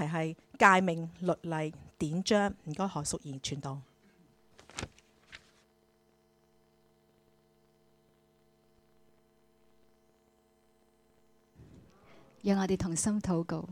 係誡命、律例、典章。唔該，何淑儀傳道。 讓我哋同心禱告。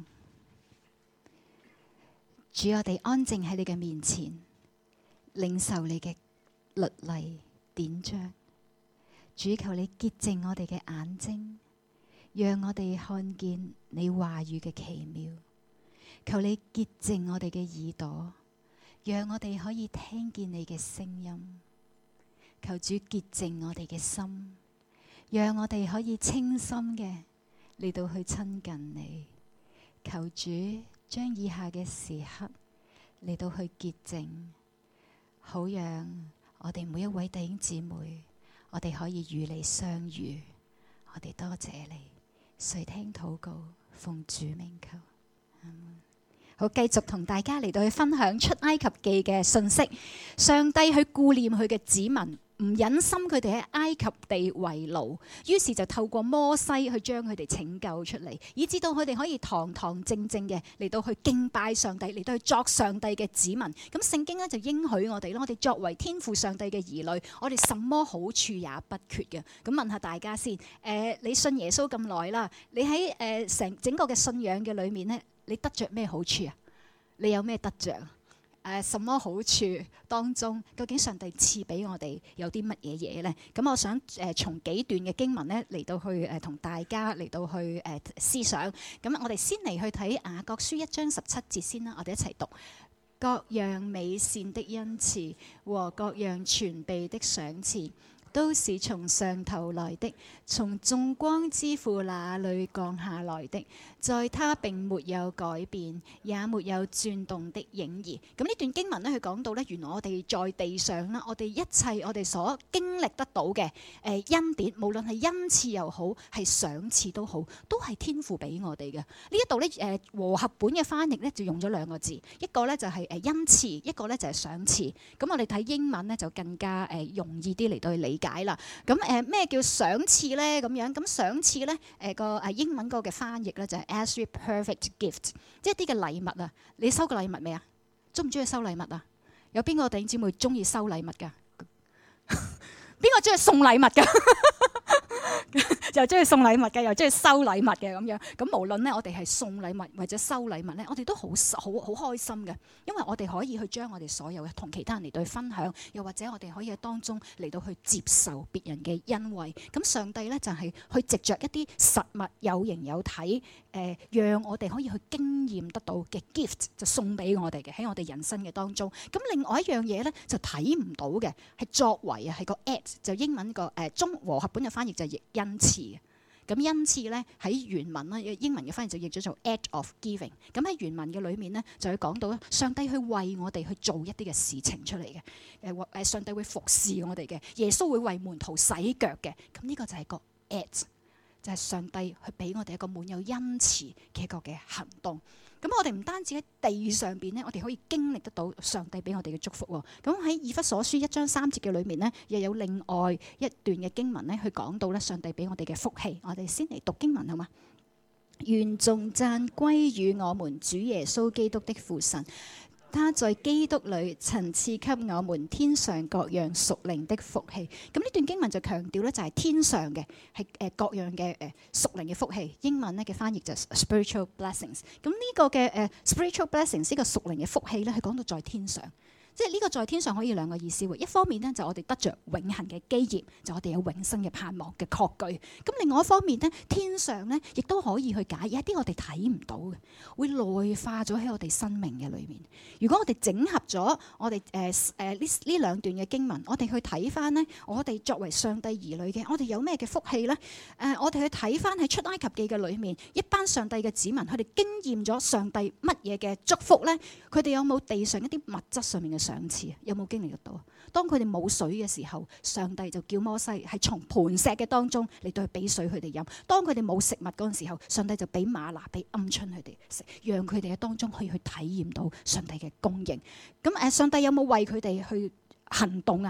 主，我哋安靜喺你嘅面前，領受你嘅律例典章。主，求你潔淨我哋嘅眼睛，讓我哋看見你話語嘅奇妙。求你潔淨我哋嘅耳朵，讓我哋可以聽見你嘅聲音。求主潔淨我哋嘅心，讓我哋可以清心嘅嚟到去親近你。求主將以下嘅時刻嚟到去潔淨，好讓我哋每一位弟兄姊妹，我哋可以與你相遇。我哋多謝你，垂聽禱告，奉主名求。好，繼續同大家嚟到去分享出埃及記嘅信息。上帝去顧念佢嘅子民，唔忍心佢哋喺埃及地為奴，於是就透過摩西去將佢哋拯救出嚟，以至到佢哋可以堂堂正正嘅嚟到去敬拜上帝，嚟到去作上帝嘅子民。咁聖經咧就應許我哋咯，我哋作為天父上帝嘅兒女，我哋什麼好處也不缺嘅。咁問下大家先，你信耶穌咁耐啦，你喺整個嘅信仰嘅裏面咧，你得着咩好處啊？你有咩得着？什麼好處當中，究竟上帝賜俾我哋有啲乜嘢嘢呢？咁我想從幾段嘅經文咧嚟到去同大家嚟到去思想。咁我哋先嚟去睇雅各書1章17節先啦，我哋一齊讀。各樣美善的恩賜和各樣全備的賞賜，都是從上頭來的，從眾光之父那裏降下來的，在他並沒有改變，也沒有轉動的影兒。咁呢段經文咧，佢講到咧，原來我哋在地上啦，我哋一切我哋所經歷得到嘅恩典，無論係恩賜又好，係賞賜都好，都係天父俾我哋嘅。呢一度咧和合本嘅翻譯咧就用咗兩個字，一個咧就係恩賜，一個咧就係賞賜。咁我哋睇英文咧就更加容易啲嚟到去理解啦。咁咩叫賞賜咧？咁樣咁賞賜咧個英文嗰個嘅翻譯咧就係 as perfect gift， 即係一啲嘅禮物啊！你收過禮物未啊？中唔中意收禮物啊？有邊個弟兄姊妹中意收禮物㗎？邊個中意送禮物㗎？又中意送禮物嘅，又中意收禮物嘅咁樣。咁無論咧，我哋係送禮物或者收禮物咧，我哋都好開心嘅，因為我哋可以去將我哋所有嘅同其他人嚟到去分享，又或者我哋可以喺當中嚟到去接受別人嘅恩惠。咁上帝咧就係去藉着一啲實物有形有體，讓我哋可以去經驗得到嘅 gift 就送俾我哋嘅喺我哋人生嘅當中。咁另外一樣嘢咧就睇唔到嘅係作為啊，係個 act， 就英文個中和合本嘅翻譯就係恩賜。咁恩賜咧喺原文咧，英文嘅翻譯就譯咗做 act of giving。咁喺原文嘅裏面咧，就會講到上帝去為我哋去做一啲嘅事情出嚟嘅。上帝會服侍我哋嘅，耶穌會為門徒洗腳嘅。咁呢個就係個 act， 就係上帝去俾我哋一個滿有恩慈嘅一個嘅行動。咁我哋唔單止喺地上邊咧，我哋可以經歷得到上帝俾我哋嘅祝福喎。咁喺以弗所書1章3節嘅裏面咧，又有另外一段嘅經文咧，去講到咧上帝俾我哋嘅福氣。我哋先嚟讀經文好嘛？願頌讚歸於我們主耶穌基督的父神。他在基督裏曾賜給我們天上各樣屬靈的福氣。咁呢段經文就強調咧，就係天上嘅係各樣嘅屬靈嘅福氣。英文咧嘅翻譯就係 spiritual blessings。咁呢個嘅spiritual blessings 呢個屬靈嘅福氣咧，係講到在天上。即係呢個在天上可以兩個意思喎，一方面呢，就我哋得着永恆嘅基業，就我哋有永生嘅盼望嘅確據。咁另外一方面呢，天上呢亦都可以去解一啲我哋睇唔到嘅，會內化咗喺我哋生命嘅裏面。如果我哋整合咗我哋呢兩段嘅經文，我哋去睇翻呢，我哋作為上帝兒女嘅，我哋有咩嘅福氣呢？我哋去睇翻喺出埃及記嘅裏面，一班上帝嘅子民，佢哋經驗咗上帝乜嘢嘅祝福呢？佢哋有冇地上一啲物質上面嘅賞賜啊？有冇經歷得到？當佢哋冇水嘅時候，上帝就叫摩西係從磐石嘅當中嚟到去俾水佢哋飲。當佢哋冇食物嗰陣時候，上帝就俾嗎哪俾鵪鶉佢哋食，讓佢哋喺當中可以去體驗到上帝嘅供應。咁上帝有冇為佢哋去行動啊？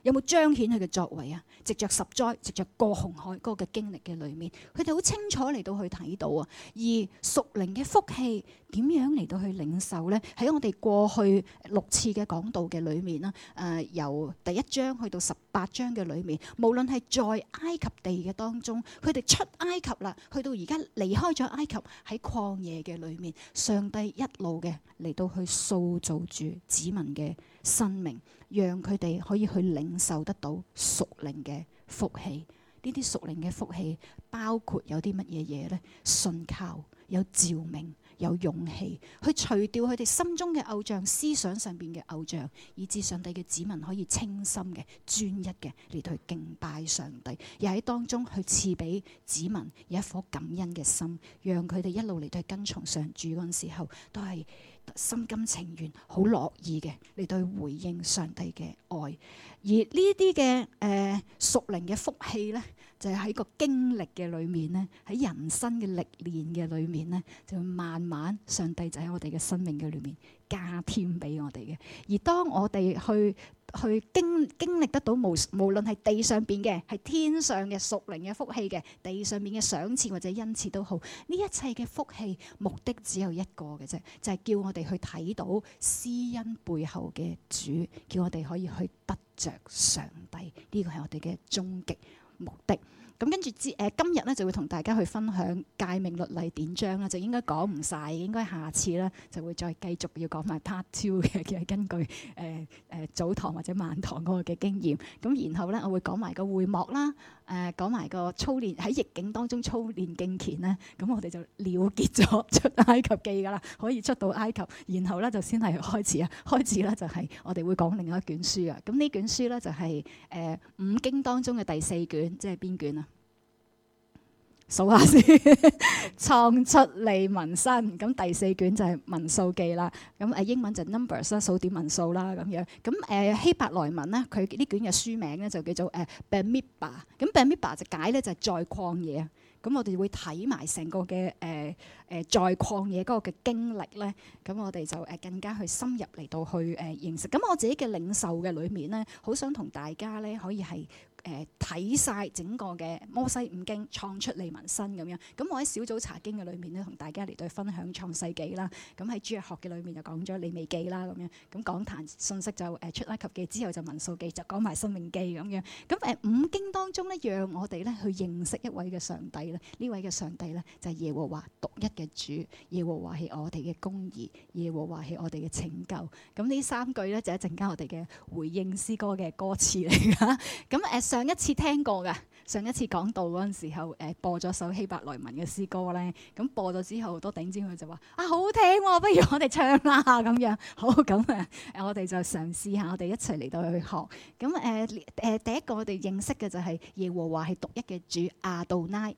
有冇彰顯佢嘅作為啊？藉着十災，藉着過紅海嗰個嘅經歷嘅裏面，佢哋好清楚嚟到去睇到啊。而屬靈嘅福氣點樣嚟到去領受呢？喺我哋過去6次嘅講道嘅裏面啦，由第1章去到18章嘅裏面，無論係在埃及地嘅當中，佢哋出埃及啦，去到而家離開咗埃及喺曠野嘅裏面，上帝一路嘅嚟到去塑造住子民嘅生命，讓佢哋可以去領受得到屬靈嘅福氣。呢啲屬靈嘅福氣包括有啲乜嘢嘢呢？信靠，有召命，有勇氣，去除掉佢哋心中嘅偶像，思想上邊嘅偶像，以致上帝嘅子民可以清心嘅、專一嘅嚟到去敬拜上帝，又喺當中去賜俾子民有一顆感恩嘅心，讓佢哋一路嚟到去跟從上主嗰陣時候，都係心甘情願、好樂意嘅嚟到去回應上帝嘅愛。而呢啲嘅屬靈嘅福氣呢，就係喺個經歷嘅裏面呢，喺人生嘅歷練嘅裏面呢，就會慢慢上帝就喺我哋嘅生命嘅裏面加添俾我哋嘅。而當我哋去經歷得到無論係地上邊嘅，係天上嘅屬靈嘅福氣嘅，地上面嘅賞賜或者恩賜都好，呢一切嘅福氣目的只有一個嘅啫，就係叫我哋去睇到施恩背後嘅主，叫我哋可以去得着上帝。呢個係我哋嘅終極目的。咁跟住今日咧就會同大家去分享誡命律例典章啦，就應該講唔晒，應該下次咧就會再繼續要講埋 part 2嘅，根據早堂或者晚堂嗰個嘅經驗。咁然後咧我會講埋個會幕啦，講埋個操練喺逆境當中操練敬虔咧，咁我哋就了結咗出埃及記噶啦，可以出到埃及，然後咧就先係開始咧就係我哋會講另外一卷書啊。咁呢卷書咧就係五經當中嘅第4卷，即係邊卷啊？數下先，創出利民申，咁第4卷就係民數記啦。咁英文就 Numbers 啦，數點民數啦咁樣。咁希伯來文咧，佢呢卷嘅書名咧就叫做Bamidbar。咁 Bamidbar 就解咧就係在曠野啊。咁我哋會睇埋成個嘅在曠野嗰個嘅經歷咧。咁我哋就更加去深入嚟到去認識。咁我自己嘅領受嘅裏面咧，好想同大家咧可以係睇晒整個嘅摩西五經，創出利民申咁樣。咁我喺小組查經嘅裏面咧，同大家嚟到分享創世記啦。咁喺主日學嘅裏面就講咗利未記啦咁樣。咁講壇信息就出埃及記之後就民數記，就講埋申命記咁樣。咁五經當中咧，讓我哋咧去認識一位嘅上帝咧。呢位嘅上帝咧就係耶和華獨一嘅主，耶和華係我哋嘅公義，耶和華係我哋嘅拯救。咁呢3句咧就一陣間我哋嘅回應詩歌嘅歌詞嚟㗎。咁上一次聽過㗎，上一次講道嗰陣時候播咗首希伯來文嘅詩歌咧。咁播咗之後，多頂尖佢就話好好聽喎，不如我哋唱啦咁樣。好，咁我哋就嘗試下，我哋一齊嚟到去學。咁第一個我哋認識嘅就係耶和華係獨一嘅主，Adonai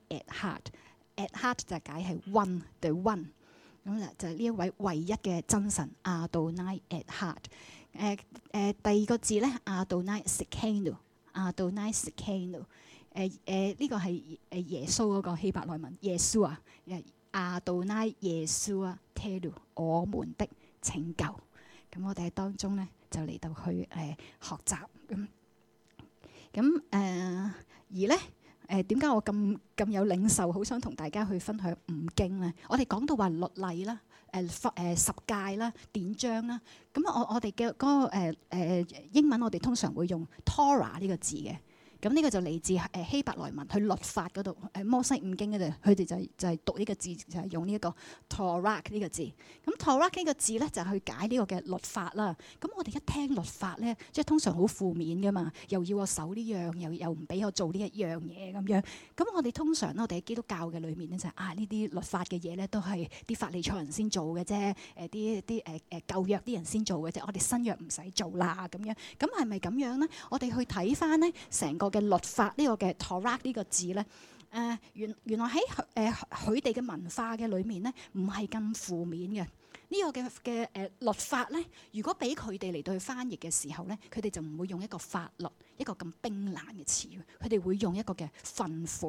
Echad 就解係 one，the one。咁就係呢一位唯一嘅真神，Adonai Echad。第二個字咧，Adonai Sekenu。Adonai Sekenu， 呢個係耶穌嗰個希伯來文，耶穌啊，Adonai 耶穌啊 Telu 我們的拯救。咁我哋喺當中咧就嚟到去學習咁而咧點解我咁有領受，好想同大家去分享五經咧？我哋講到話律例啦，十誡啦，典章啦。咁我哋嘅嗰個英文，我哋通常會用 Torah 呢個字嘅。咁呢個就嚟自希伯來文，去律法嗰度，摩西五經嗰度，佢哋就係讀呢個字，就係用呢一個 Torah 呢個字。咁 Torah 呢個字咧，就去解呢個嘅律法啦。咁我哋一聽律法咧，即係通常好負面噶嘛，又要我守呢樣，又唔俾我做呢一樣嘢咁樣。咁我哋通常咧，我哋喺基督教嘅裏面咧，就係呢啲律法嘅嘢咧，都係啲法利賽人先做嘅啫，啲舊約啲人先做嘅啫，我哋新約唔使做啦咁樣。咁係咪咁樣咧？我哋去睇翻咧成個嘅律法呢個嘅 Torah 呢個字咧，原來喺佢哋嘅文化嘅裏面咧，唔係咁負面嘅。呢個嘅律法咧，如果俾佢哋嚟到去翻譯嘅時候咧，佢哋就唔會用一個法律一個咁冰冷嘅詞語，佢哋會用一個嘅訓誨。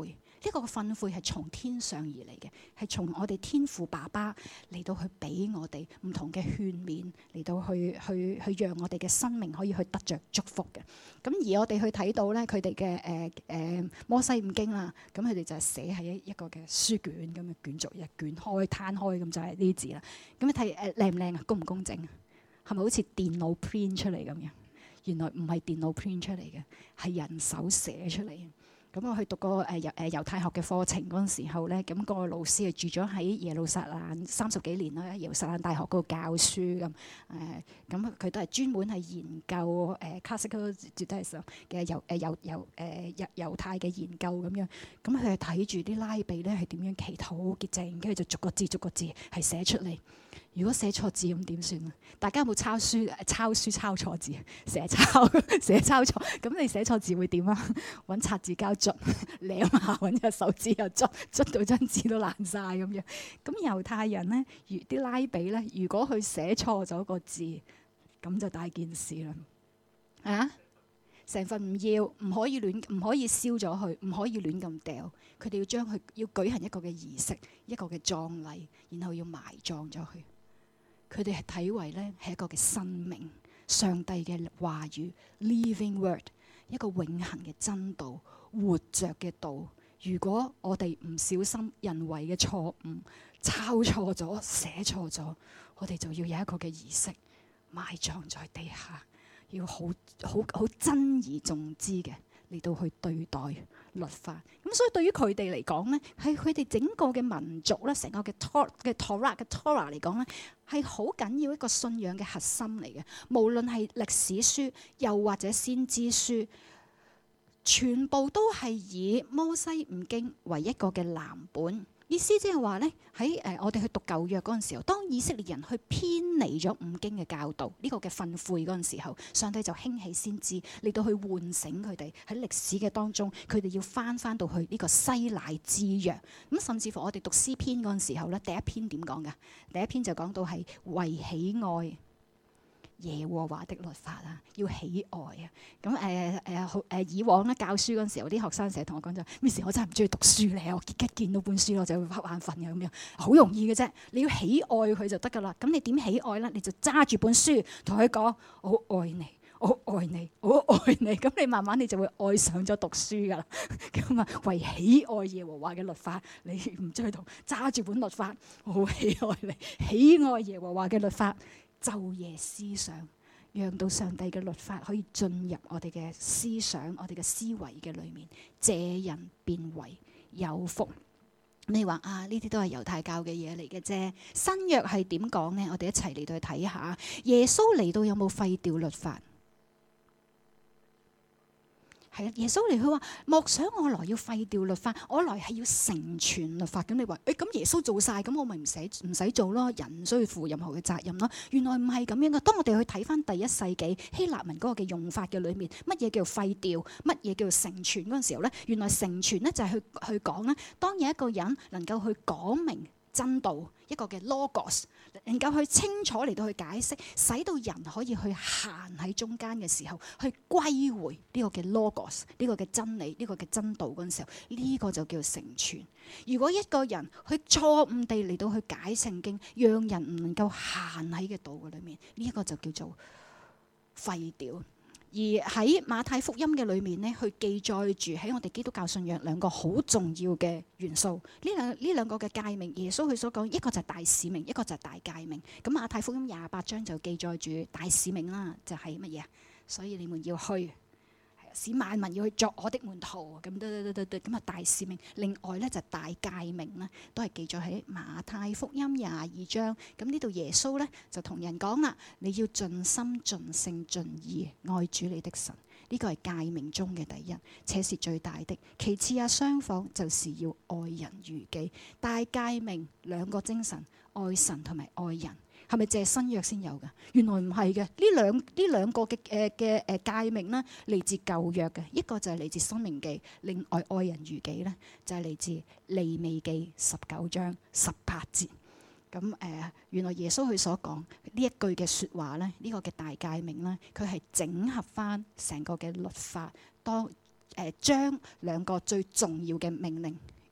呢個訓誨係從天上而嚟嘅，係從我哋天父爸爸嚟到去俾我哋唔同嘅勸勉，嚟到去讓我哋嘅生命可以去得着祝福嘅。咁而我哋去睇到咧，佢哋嘅摩西五經啦，咁佢哋就係寫喺一個嘅書卷咁嘅卷軸，一捲開攤開咁就係呢啲字啦。咁你睇靚唔靚啊？公唔公正啊？係咪好似電腦 print 出嚟咁樣？原來唔係電腦 print 出嚟嘅，係人手寫出嚟嘅。咁我去讀個猶太學嘅課程嗰陣時候咧，咁個老師係住咗喺耶路撒冷30幾年啦，耶路撒冷大學嗰度教書咁。咁佢都係專門係研究classical Judaism 嘅猶太嘅研究咁樣。咁佢係睇住啲拉比咧係點樣祈禱潔淨，跟住就逐個字係寫出嚟。如果寫錯字咁點算啊？大家有冇抄書抄錯字？寫抄錯，咁你寫錯字會點啊？揾擦字膠捽，舐下揾隻手指又捽到張紙都爛晒咁樣。咁猶太人咧，啲拉比咧，如果佢寫錯咗個字，咁就大件事啦。啊！成份唔要，唔可以燒咗佢，唔可以亂咁掉。佢哋要舉行一個嘅儀式，一個嘅葬禮，然後要埋葬咗佢。佢哋係睇為咧係一個嘅生命，上帝嘅話語 living word， 一個永恆嘅真道，活着嘅道。如果我哋唔小心人為嘅錯誤抄錯咗、寫錯咗，我哋就要有一個嘅儀式埋葬在地下，要好珍而重之嘅嚟到去對待律法。咁所以對於佢哋嚟講咧，係佢哋整個嘅民族咧，成個嘅 Torah 嚟講咧，係好緊要一個信仰嘅核心嚟嘅。無論係歷史書又或者先知書，全部都係以摩西五經為一個嘅藍本。意思即係話咧，喺我哋去讀舊約嗰陣時候，當以色列人去偏離咗五經嘅教導，呢個嘅訓誨嗰陣時候，上帝就興起先知嚟到去喚醒佢哋喺歷史嘅當中，佢哋要翻到去呢個西乃之約。咁甚至乎我哋讀詩篇嗰陣時候咧，第一篇點講㗎？第一篇就講到係為喜愛耶和華的律法啊，要喜愛啊！咁以往咧教書嗰陣時候，啲學生成日同我講就：Miss，我真係唔中意讀書咧，我一見到本書我就會瞌眼瞓嘅咁樣，好容易嘅啫。你要喜愛佢就得㗎啦。咁你點喜愛咧？你就揸住本書同佢講：我好愛你，我好愛你，我好愛你。咁你慢慢你就會愛上咗讀書㗎啦。咁啊，為喜愛耶和華嘅律法，你唔追讀，揸住本律法，我好喜愛你，喜愛耶和華嘅律法。晝夜思想，讓到上帝嘅律法可以進入我哋嘅思想、我哋嘅思維嘅裏面，這人便為有福。你話啊，呢啲都係猶太教嘅嘢嚟嘅啫。新約係點講呢？我哋一齊嚟到去睇下，耶穌嚟到有冇廢掉律法？係啊，耶穌嚟佢話：莫想我來要廢掉律法，我來係要成全律法。咁你話咁耶穌做晒，咁我咪唔使做咯？人唔需要負任何嘅責任咯？原來唔係咁樣嘅。當我哋去睇翻第1世紀希臘文嗰個嘅用法嘅裏面，乜嘢叫廢掉，乜嘢叫成全嗰陣時候咧，原來成全咧就係去講咧，當有一個人能夠去講明真道，一個嘅 logos， 能夠去清楚嚟到去解釋，使到人可以去行喺中間嘅時候，去歸回呢個嘅 logos， 呢個嘅真理，呢個嘅真道嗰陣時候，呢個就叫成全。如果一個人去錯誤地嚟到去解聖經，讓人唔能夠行喺嘅道嘅裏面，呢一個就叫做廢掉。而喺馬太福音嘅裏面呢，去記載住喺我哋基督教信仰兩個好重要嘅元素。呢兩個嘅誡命，耶穌佢所講，一個就係大使命，一個就係大誡命。咁馬太福音28章就記載住大使命啦，就係乜嘢？所以你們要去，使萬民要去作我的門徒。咁啊大使命。另外咧就大誡命啦，都係記載喺馬太福音22章。咁呢度耶穌咧就同人講啦，你要盡心盡性盡意愛主你的神，呢個係誡命中嘅第一，且是最大的。其次啊，相仿就是要愛人如己。大誡命兩個精神，愛神同埋愛人。係咪淨係新約先有㗎？原來唔係嘅，呢兩個嘅誡命咧，嚟自舊約嘅，一個就係嚟自申命記，另外愛人如己咧就係嚟自利未記19章18節。咁原來耶穌佢所講呢一句嘅説話咧，呢個嘅大誡命咧，佢係整合翻成個嘅律法，將兩個最重要嘅命令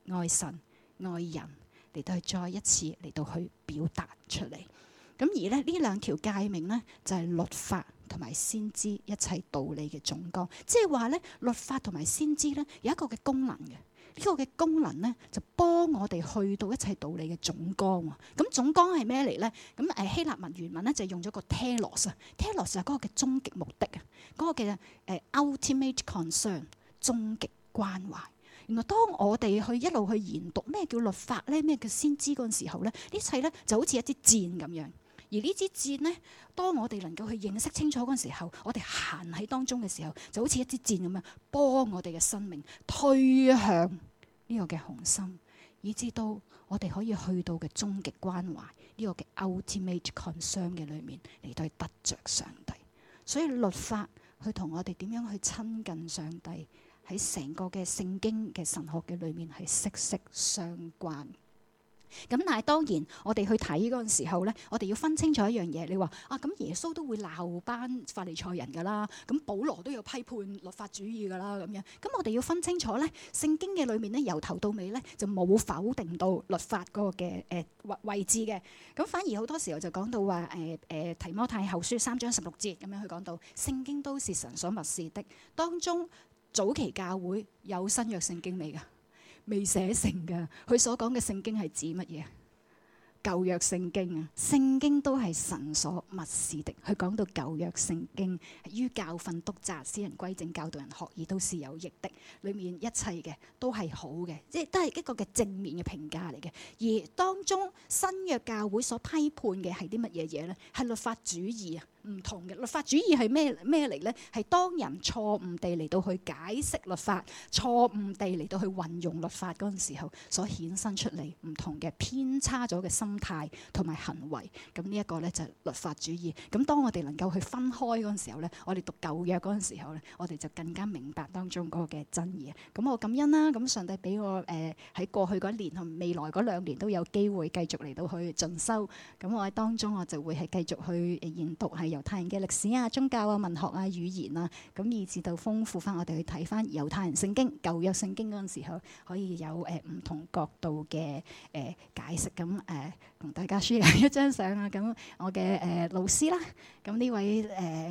愛神、愛人嚟到去再一次嚟到去表達出嚟。咁而咧呢兩條誡命咧就係律法同埋先知一切道理嘅總綱，即係話咧律法同埋先知咧有一個嘅功能嘅。呢個嘅功能咧，就幫我哋去到一切道理嘅總綱喎。咁總綱係咩嚟咧？咁希臘文原文咧就用咗個 telos 啊，telos 係嗰個嘅終極目的啊，嗰個嘅ultimate concern 終極關懷。原來當我哋去一路去研讀咩叫律法咧，咩叫先知嗰陣時候咧，呢一切咧就好似一支箭咁樣。而呢支箭咧，當我哋能夠去認識清楚嗰陣時候，我哋行喺當中嘅時候，就好似一支箭咁樣，幫我哋嘅生命推向呢個嘅紅心，以至到我哋可以去到嘅終極關懷呢個嘅 ultimate concern 嘅裏面嚟到去得着上帝。所以律法去同我哋點樣去親近上帝，喺成個嘅聖經嘅神學嘅裏面係息息相關。咁但係當然，我哋去睇嗰陣時候咧，我哋要分清楚一樣嘢。你話啊，咁耶穌都會鬧班法利賽人㗎啦，咁保羅都有批判律法主義㗎啦，咁樣。咁我哋要分清楚咧，聖經嘅裏面咧，由頭到尾咧就冇否定到律法嗰個嘅位置嘅。咁反而好多時候就講到話提摩太後書3章16節咁樣去講到，聖經都是神所默示的。當中早期教會有新約聖經未㗎？未寫成㗎，佢所講嘅聖經係指乜嘢？舊約聖經啊，聖經都係神所默示的。佢講到舊約聖經於教訓、督責、使人歸正、教導人學義都是有益的。裏面一切嘅都係好嘅，即係都係一個嘅正面嘅評價嚟嘅。而當中新約教會所批判嘅係啲乜嘢嘢咧？係律法主義啊！唔同嘅律法主義係咩嚟咧？係當人錯誤地嚟到去解釋律法，錯誤地嚟到去運用律法嗰陣時候，所衍生出嚟唔同嘅偏差咗嘅心態同埋行為。咁呢一個咧就係律法主義。咁當我哋能夠去分開嗰陣時候咧，我哋讀舊約嗰陣時候咧，我哋就更加明白當中嗰個嘅真義。咁我感恩啦。咁上帝俾我喺過去嗰一年同未來嗰2年都有機會繼續嚟到去進修。咁我喺當中我就會係繼續去研讀係猶太人嘅歷史啊、宗教啊、文學啊、語言啊，咁以至到豐富翻我哋去睇翻猶太人聖經、舊約聖經嗰陣時候，可以有唔同角度嘅解釋。咁同大家 share 一張相啊。咁我嘅老師啦，咁呢位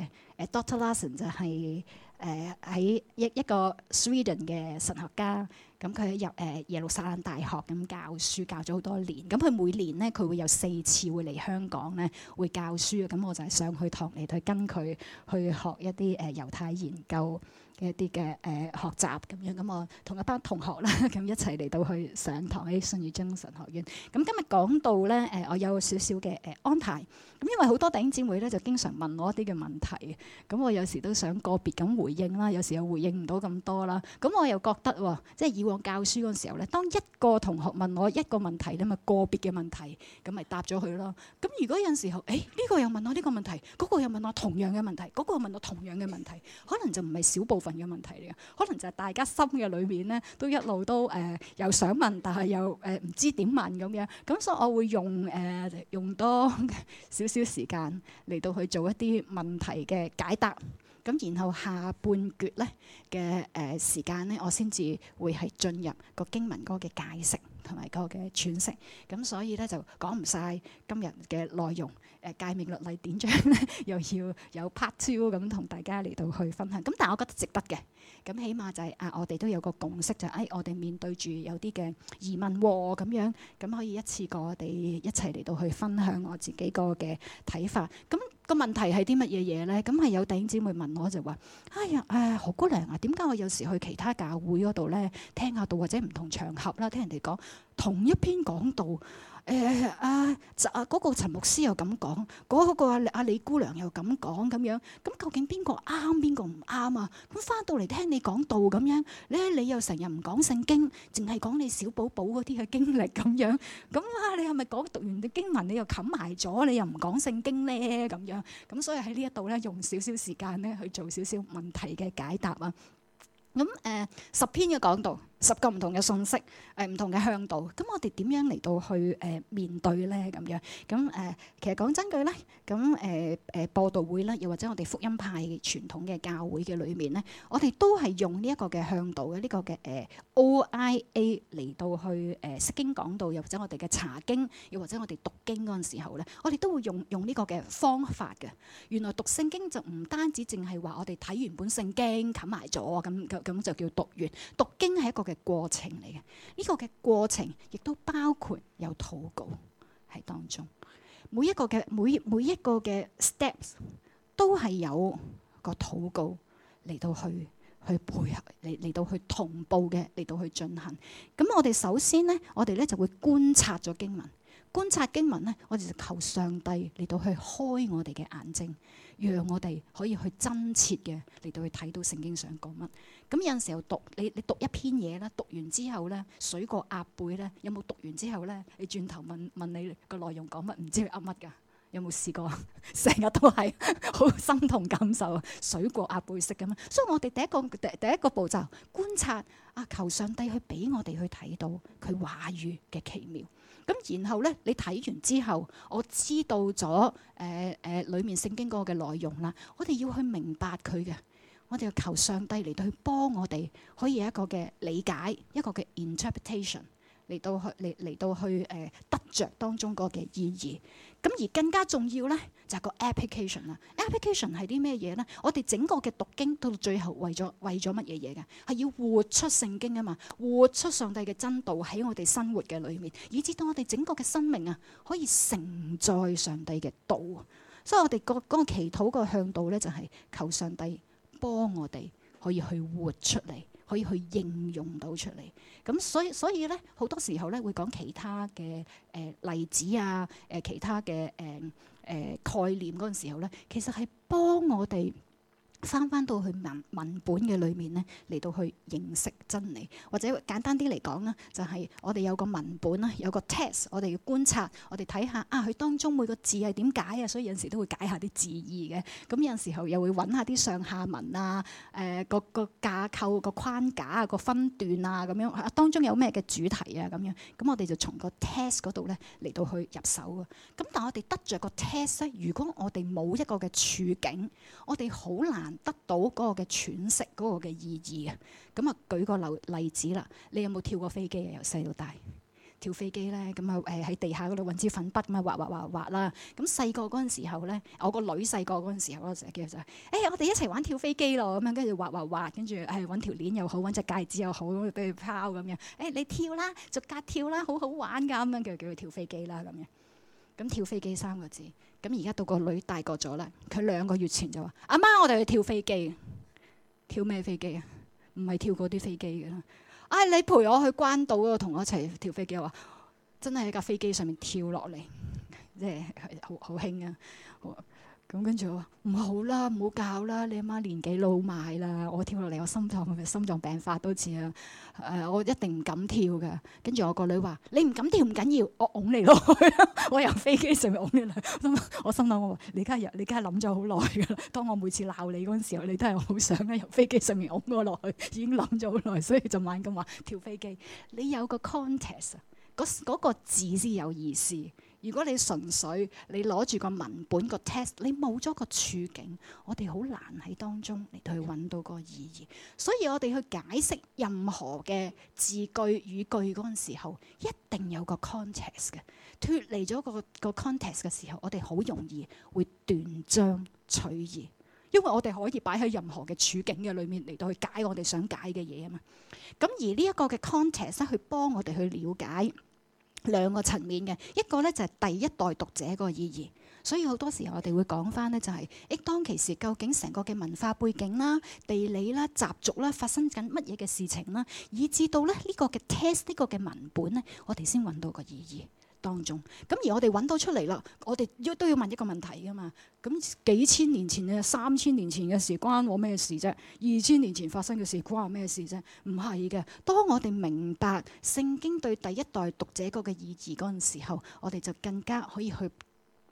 Dr. Larson 就係喺一個 Sweden 嘅神學家。咁佢入耶路撒冷大學咁教書，教咗好多年。咁佢每年咧，佢會有4次會嚟香港咧，會教書。咁我就係上去堂嚟去跟佢去學一啲猶太研究嘅一啲嘅學習咁樣。咁我同一班同學啦，咁一齊嚟到去上堂喺信義中神學院。咁今日講到咧，我有少少嘅安排。咁因為好多弟兄姊妹咧就經常問我一啲嘅問題，咁我有時都想個別咁回應啦，有時又回應唔到咁多啦。咁我又覺得喎，即係以往教書嗰陣時候咧，當一個同學問我一個問題咧，咪個別嘅問題，咁咪答咗佢咯。咁如果有陣時候，呢個又問我呢個問題，嗰個又問我同樣嘅問題，嗰個又問我同樣嘅問題，可能就唔係少部分嘅問題嚟嘅，可能就係大家心嘅裏面咧，都一路都又想問，但係又唔知點問咁樣。咁所以我會用多少少時間嚟到去做一啲問題嘅解答。咁然後下半橛咧嘅時間咧，我先至會係進入個經文嗰個嘅解釋同埋嗰個嘅詮釋。咁所以咧就講唔晒今日嘅內容。誡命律例典章咧又要有 part 2咁同大家嚟到去分享。咁但係我覺得值得嘅。咁起碼就係我哋都有個共識，就係我哋面對住有啲嘅疑問喎咁樣，咁可以一次過我哋一齊嚟到去分享我自己個嘅睇法。咁個問題係啲乜嘢嘢咧？咁係有弟兄姊妹問我就話：哎呀何姑娘啊，點解我有時去其他教會嗰度咧聽下道，或者唔同場合啦，聽人哋講同一篇講道。嗰個陳牧師又咁講，嗰個阿李姑娘又咁講咁樣，咁究竟邊個啱邊個唔啱啊？咁翻到嚟聽你講道咁樣，你又成日唔講聖經，淨係講你小寶寶嗰啲嘅經歷咁樣，咁你係咪讀完啲經文你又冚埋咗，你又唔講聖經咧咁樣？咁所以喺呢一度咧，用少少時間咧去做少少問題嘅解答啊。咁10篇嘅講道 10個唔同嘅信息，唔同嘅向導。咁我哋點樣嚟到去面對咧？咁樣咁其實講真句咧，咁播道會咧，又或者我哋福音派傳統嘅教會嘅裏面咧，我哋都係用呢一個嘅向導嘅呢個嘅OIA 嚟到去釋經講道，又或者我哋嘅查經，又或者我哋讀經嗰陣時候咧，我哋都會用呢個嘅方法嘅。原來讀聖經就唔單止淨係話我哋睇完本聖經冚埋咗咁就叫讀完。讀經係一個嘅過程嚟嘅，呢個嘅過程亦都包括有禱告喺當中。每一個嘅 steps 都係有個禱告嚟到去配合，嚟到去同步嘅嚟到去進行。咁我哋首先呢，我哋咧就會觀察咗經文。觀察經文咧，我哋就求上帝嚟到去開我哋嘅眼睛，讓我哋可以去真切嘅嚟到去睇到聖經想講乜。咁有陣時候你讀一篇嘢啦，讀完之後咧，水過鴨背咧，有冇讀完之後咧，你轉頭問你個內容講乜，唔知佢噏乜㗎？有冇試過？成日都係好心同感受啊，水過鴨背式咁樣。所以我哋第一個步驟觀察啊，求上帝去俾我哋去睇到佢話語嘅奇妙。咁然後咧，你睇完之後，我知道咗裡面聖經嗰個嘅內容啦。我哋要去明白佢嘅，我哋要求上帝嚟到去幫我哋，可以有一個嘅理解，一個嘅 interpretation 嚟到去得着當中嗰個嘅意義。咁而更加重要咧，就係個 application 啦。application 係啲咩嘢咧？我哋整個嘅讀經到最後為咗乜嘢嘢嘅？係要活出聖經啊嘛，活出上帝嘅真道喺我哋生活嘅裏面，以至到我哋整個嘅生命啊，可以承載上帝嘅道。所以我哋嗰個祈禱個向導咧，就係求上帝幫我哋可以去活出嚟，可以去應用到出嚟。咁所以咧，好多時候咧會講其他嘅例子啊，其他嘅概念嗰陣時候咧，其實係幫我哋翻到去文本嘅裏面咧，嚟到去認識真理，或者簡單啲嚟講咧，就係我哋有個文本啦，有個 text， 我哋要觀察，我哋睇下啊，佢當中每個字係點解啊，所以有陣時都會解下啲字義嘅。咁有陣時候又會揾下啲上下文啊，個架構、個框架啊、個分段啊咁樣，當中有咩嘅主題啊咁樣。咁我哋就從個 text 嗰度咧嚟到去入手啊。咁但係我哋得着個 text 咧，如果我哋冇一個嘅處境，我哋好難得到嗰個嘅詮釋，嗰個嘅意義啊。咁啊，舉個例子啦，你有冇跳過飛機啊？由細到大跳飛機咧，咁啊喺地下嗰度揾支粉筆咁啊畫啦。咁細個嗰陣時候咧，我個女細個嗰陣時候咧，成日叫就係我哋一齊玩跳飛機咯，咁樣跟住畫，跟住揾條鏈又好，揾隻戒指又好，咁俾佢拋咁樣。你跳啦，逐格跳啦，好好玩㗎，咁樣叫佢跳飛機啦咁樣。咁跳飛機3個字，咁而家到個女大個咗啦，佢2個月前就話：阿媽，我哋去跳飛機。跳咩飛機啊？唔係跳嗰啲飛機嘅啦。你陪我去關島嗰度同我一齊跳飛機，我話真係喺架飛機上面跳落嚟，即係好興啊！咁跟住我話唔好啦，唔好教啦，你阿媽年紀老邁啦，我跳落嚟我心臟病發都似啊！我一定唔敢跳噶。跟住我個女話：你唔敢跳唔緊要，我擁你落去。我由飛機上面擁你落去。我心諗我話你梗係諗咗好耐噶啦。當我每次鬧你嗰陣時候，你都係好想由飛機上面擁我落去，已經諗咗好耐，所以就猛咁話跳飛機。你有個 context，嗰個字先有意思。如果你純粹你攞住個文本個 text， 你冇咗個處境，我哋好難喺當中嚟到去揾到個意義。所以我哋去解釋任何嘅字句語句嗰陣時候，一定有個 context 嘅。脫離咗個 context 嘅時候，我哋好容易會斷章取義，因為我哋可以擺喺任何嘅處境嘅裏面嚟到去解我哋想解嘅嘢啊嘛。咁而呢一個嘅 context 去幫我哋去了解2個層面嘅，一個咧就係第一代讀者嗰個意義，所以好多時候我哋會講翻咧就係當其時究竟成個嘅文化背景啦、地理啦、習俗啦發生緊乜嘢嘅事情啦，以至到咧呢個嘅 text 呢個嘅文本咧，我哋先揾到個意義當中。咁而我哋揾到出嚟啦，我哋都要問一個問題噶嘛。咁幾千年前嘅3000年前嘅事關我咩事啫？2000年前發生嘅事關我咩事啫？唔係嘅。當我哋明白聖經對第一代讀者嗰個意義嗰陣時候，我哋就更加可以去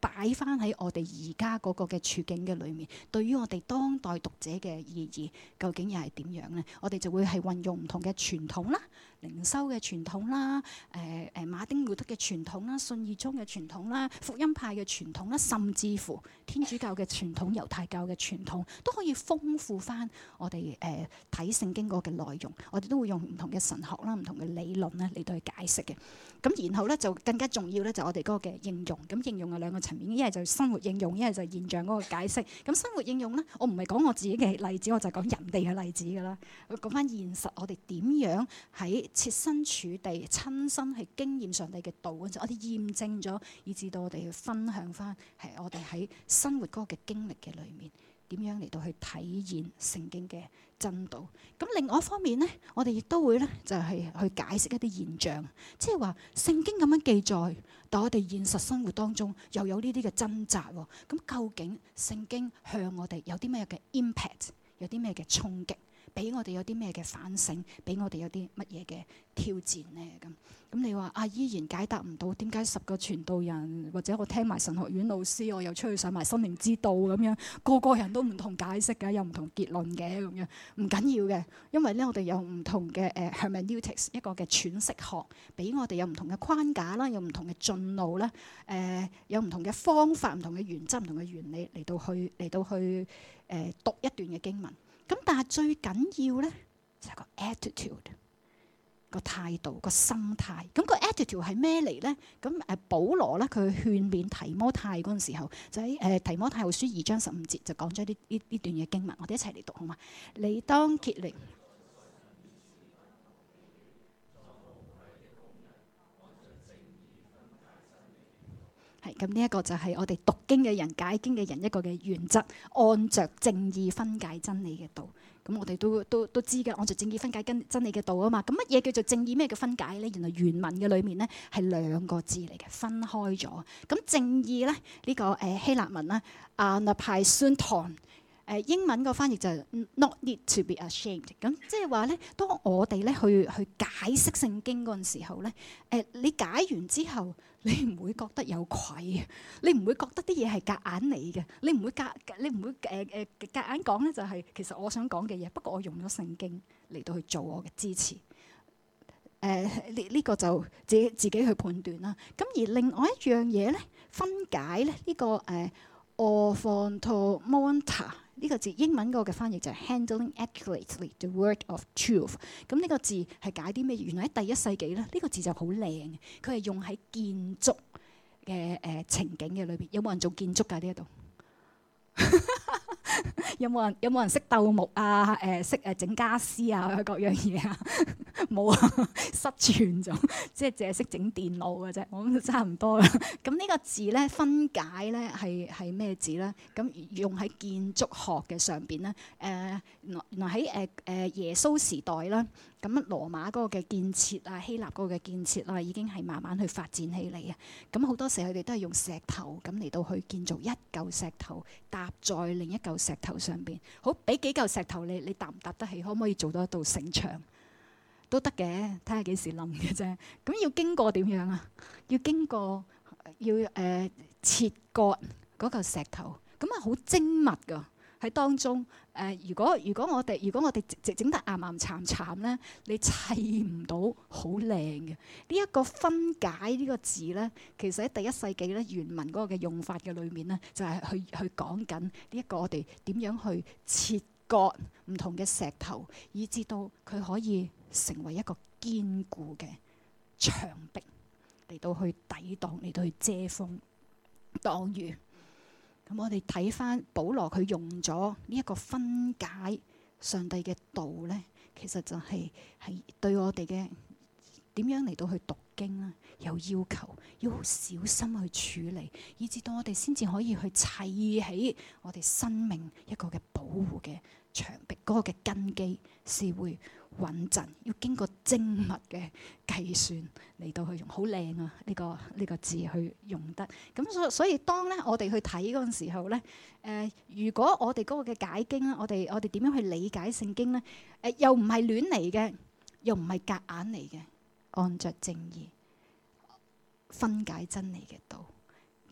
擺翻喺我哋而家嗰個嘅處境嘅裏面，對於我哋當代讀者嘅意義究竟又係點樣呢？我哋就會係運用唔同嘅傳統啦、靈修嘅傳統啦、馬丁路德嘅傳統啦、信義宗嘅傳統啦、福音派嘅傳統啦，甚至乎天主教嘅傳統、猶太教嘅傳統，都可以豐富翻我哋睇聖經嗰個嘅內容。我哋都會用唔同嘅神學啦、唔同嘅理論咧嚟到去解釋嘅。咁然後咧就更加重要咧，就我哋嗰個嘅應用。咁應用有兩個層面，一係就生活應用，一係就現象嗰個解釋。咁生活應用咧，我唔係講我自己嘅例子，我就係講人哋嘅例子㗎啦。講翻現實，我哋點樣喺設身處地、親身去經驗上帝嘅道嗰陣，我哋驗證咗，以至到我哋去分享翻係我哋喺生活嗰個嘅經歷嘅裏面，點樣嚟到去體現聖經嘅真道。咁另外一方面呢，我哋亦都會咧就係去解釋一啲現象，即係話聖經咁樣記載，但我哋現實生活當中又有呢啲嘅掙扎喎。咁究竟聖經向我哋有啲咩嘅 impact， 有啲咩嘅衝擊，俾我哋有啲咩嘅反省，俾我哋有啲乜嘢嘅挑戰呢？咁你話依然解答唔到，點解10個傳道人或者我聽埋神學院老師，我又出去上埋生命之道咁樣，個個人都唔同解釋嘅，有唔同結論嘅咁樣，唔緊要嘅，因為咧我哋有唔同嘅hermeneutics 一個嘅詮釋學，俾我哋有唔同嘅框架啦，有唔同嘅進路啦，有唔同嘅方法、唔同嘅原則、唔同嘅原理嚟到去讀一段嘅經文。咁但係最緊要咧就係個 attitude， 個態度、個心態。咁個 attitude 係咩嚟咧？咁保羅咧佢勸勉提摩太嗰陣時候，就喺提摩太後書2章15節就講咗呢段嘅經文，我哋一齊嚟讀好嘛？你當竭力。係咁，呢一個就係我哋讀經嘅人、解經嘅人一個嘅原則，按着正義分解真理嘅道。咁我哋都知㗎，按着正義分解真理嘅道啊嘛。咁乜嘢叫做正義？咩叫分解咧？原來原文嘅裏面咧係2個字嚟嘅，分開咗。咁正義咧呢個希臘文咧，anapaisonton。英文個翻譯就係 not need to be ashamed。咁即係話咧，當我哋咧去解釋聖經嗰陣時候咧，你解完之後，你唔會覺得有愧，你唔會覺得啲嘢係夾硬嚟嘅，你唔會夾硬講咧，就係其實我想講嘅嘢，不過我用咗聖經嚟到去做我嘅支持。呢個就自己去判斷啦。咁而另外一樣嘢咧，分解咧呢個orphontomonta。呢個字英文嗰個嘅翻譯就係 handling accurately the word of truth。咁呢個字係解啲咩？原來喺第1世紀咧，呢個字就好靚，佢係用喺建築嘅情景嘅裏邊。有冇人做建築㗎呢一度？有冇人識鬥木啊？識整家私啊？各樣嘢啊？冇啊，失傳咗，即係淨係識整電腦嘅啫。我諗差唔多啦。咁呢個字咧，分解咧係咩字咧？咁用喺建築學嘅上邊咧，原來喺耶穌時代啦，咁羅馬嗰個嘅建設啊，希臘嗰個嘅建設啊，已經係慢慢去發展起嚟啊。咁好多時佢哋都係用石頭咁嚟到去建造一嚿石頭搭在另一嚿石頭上邊。好，俾幾嚿石頭你搭唔搭得起？可唔可以做到一道城牆？都得嘅，睇下幾時冧嘅啫。咁要經過點樣啊？要經過切割嗰嚿石頭，咁啊好精密㗎喺當中。如果我哋整得岩岩巉巉咧，你砌唔到好靚嘅。呢一個分解呢個字咧，其實喺第1世紀咧原文嗰個嘅用法嘅裏面咧，就係去講緊呢一個我哋點樣去切割唔同嘅石頭，以至到佢可以成為一個堅固嘅牆壁嚟到去抵擋，嚟到去遮風擋雨。咁我哋睇翻保羅佢用咗呢一個分解上帝嘅道咧，其實就係對我哋嘅點樣嚟到去讀經啦，有要求，要好小心去處理，以至到我哋先至可以去砌起我哋生命一個嘅保護嘅牆壁，嗰個嘅根基是會穩陣，要經過精密嘅計算嚟到去用，好靚啊！呢個字去用得咁，所以當咧我哋去睇嗰陣時候咧，如果我哋嗰個嘅解經咧，我哋點樣去理解聖經咧？又唔係亂嚟嘅，又唔係夾硬嚟嘅，按着正義分解真理嘅道。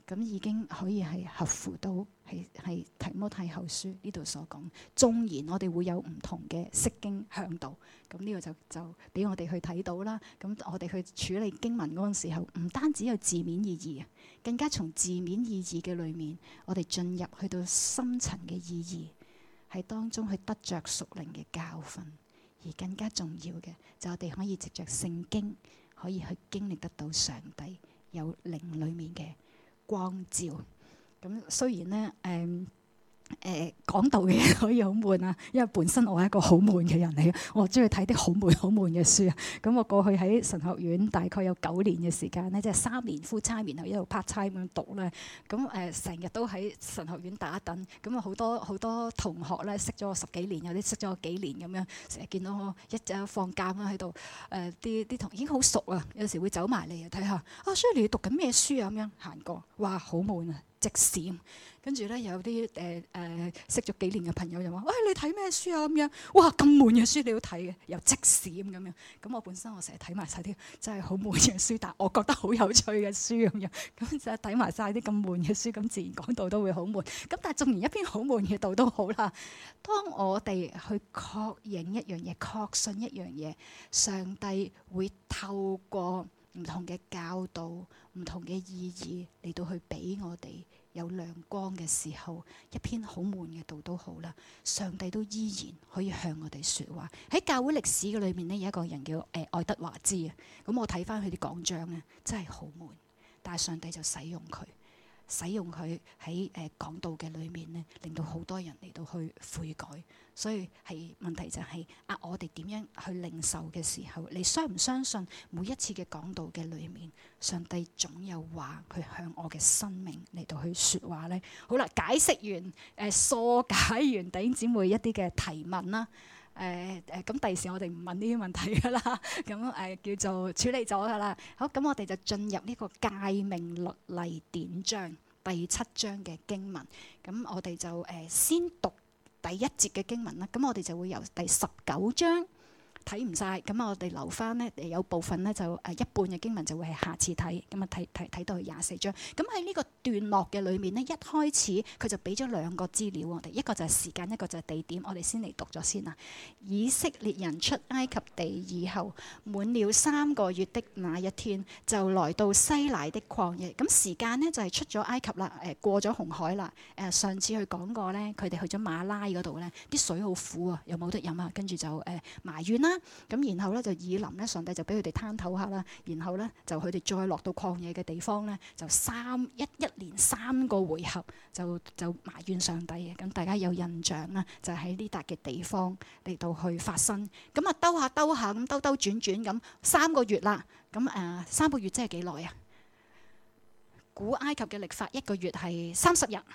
咁已經可以係合乎到係提摩太後書呢度所講。縱然我哋會有唔同嘅釋經向導，咁呢個就俾我哋去睇到啦。咁我哋去處理經文嗰陣時候，唔單止有字面意義，更加從字面意義嘅裏面，我哋進入去到深層嘅意義，喺當中去得着屬靈嘅教訓。而更加重要嘅就我哋可以藉着聖經，可以去經歷得到上帝有靈裡面嘅光照。咁雖然咧講道嘅嘢可以好悶啊，因為本身我係一個好悶嘅人嚟嘅，我中意睇啲好悶嘅書啊。咁我過去喺神學院大概有9年嘅時間咧，即係3年 full time 然後一路 part time 咁讀咧。咁成日都喺神學院打等，咁啊好多同學咧識咗我10幾年，有啲識咗我幾年咁樣，成日見到我一陣放假咁喺度啲同已經好熟啊，有時會走埋嚟睇下啊，Shirley 你讀緊咩書啊？咁樣行過，哇好悶啊，直閃。跟住咧有啲識咗幾年嘅朋友就話：喂，你睇咩書啊？咁樣，哇咁悶嘅書你都睇嘅，又即閃咁樣。咁我本身我成日睇埋晒啲真係好悶嘅書，但我覺得好有趣嘅書咁樣。咁就睇埋晒啲咁悶嘅書，咁自然講道都會好悶。咁但係縱然一篇好悶嘅道都好啦。當我哋去確認一樣嘢、確信一樣嘢，上帝會透過唔同嘅教導、唔同嘅意義嚟到去俾我哋有亮光嘅時候，一篇好悶嘅道都好啦，上帝都依然可以向我哋説話。喺教會歷史嘅裏面呢，有一個人叫愛德華茲啊。咁我睇翻佢啲講章咧，真係好悶，但係上帝就使用佢喺講道嘅裏面呢，令到好多人嚟到去悔改。所以係問題就係我哋點樣去領受嘅時候，你相唔相信每一次嘅講道嘅裏面，上帝總有話佢向我嘅生命嚟到去説話呢？好啦，解釋完疏解完弟兄姊妹一啲嘅提問啦。咁第時我哋唔問呢啲問題噶啦，咁叫做處理咗噶啦。好，咁我哋就進入呢個誡命律例典章第7章嘅經文。咁我哋就先讀第1節嘅經文啦。咁我哋就會由第19章睇唔晒，咁我哋留翻呢，有部分呢，就一半嘅經文就會係下次睇，咁啊睇到去24章。咁喺呢個段落嘅裏面呢，一開始佢就俾咗2個資料我哋，一個就係時間，一個就係地點。我哋先嚟讀咗先啦。以色列人出埃及地以後，滿了3個月的那一天，就來到西乃的曠野。咁時間呢，就係出咗埃及啦，過咗紅海啦。上次佢講過呢，佢哋去咗馬拉嗰度呢，啲水好苦啊，又冇得飲啊，跟住就埋怨啦。咁然後咧就以琳咧，上帝就俾佢哋攤唞下啦。然後咧就佢哋再落到曠野嘅地方咧，就一連3個回合就埋怨上帝嘅。咁大家有印象啦，就喺呢笪嘅地方嚟到去發生。咁啊兜下咁兜轉咁3個月啦。咁3個月即係幾耐啊？古埃及嘅曆法1個月係30日，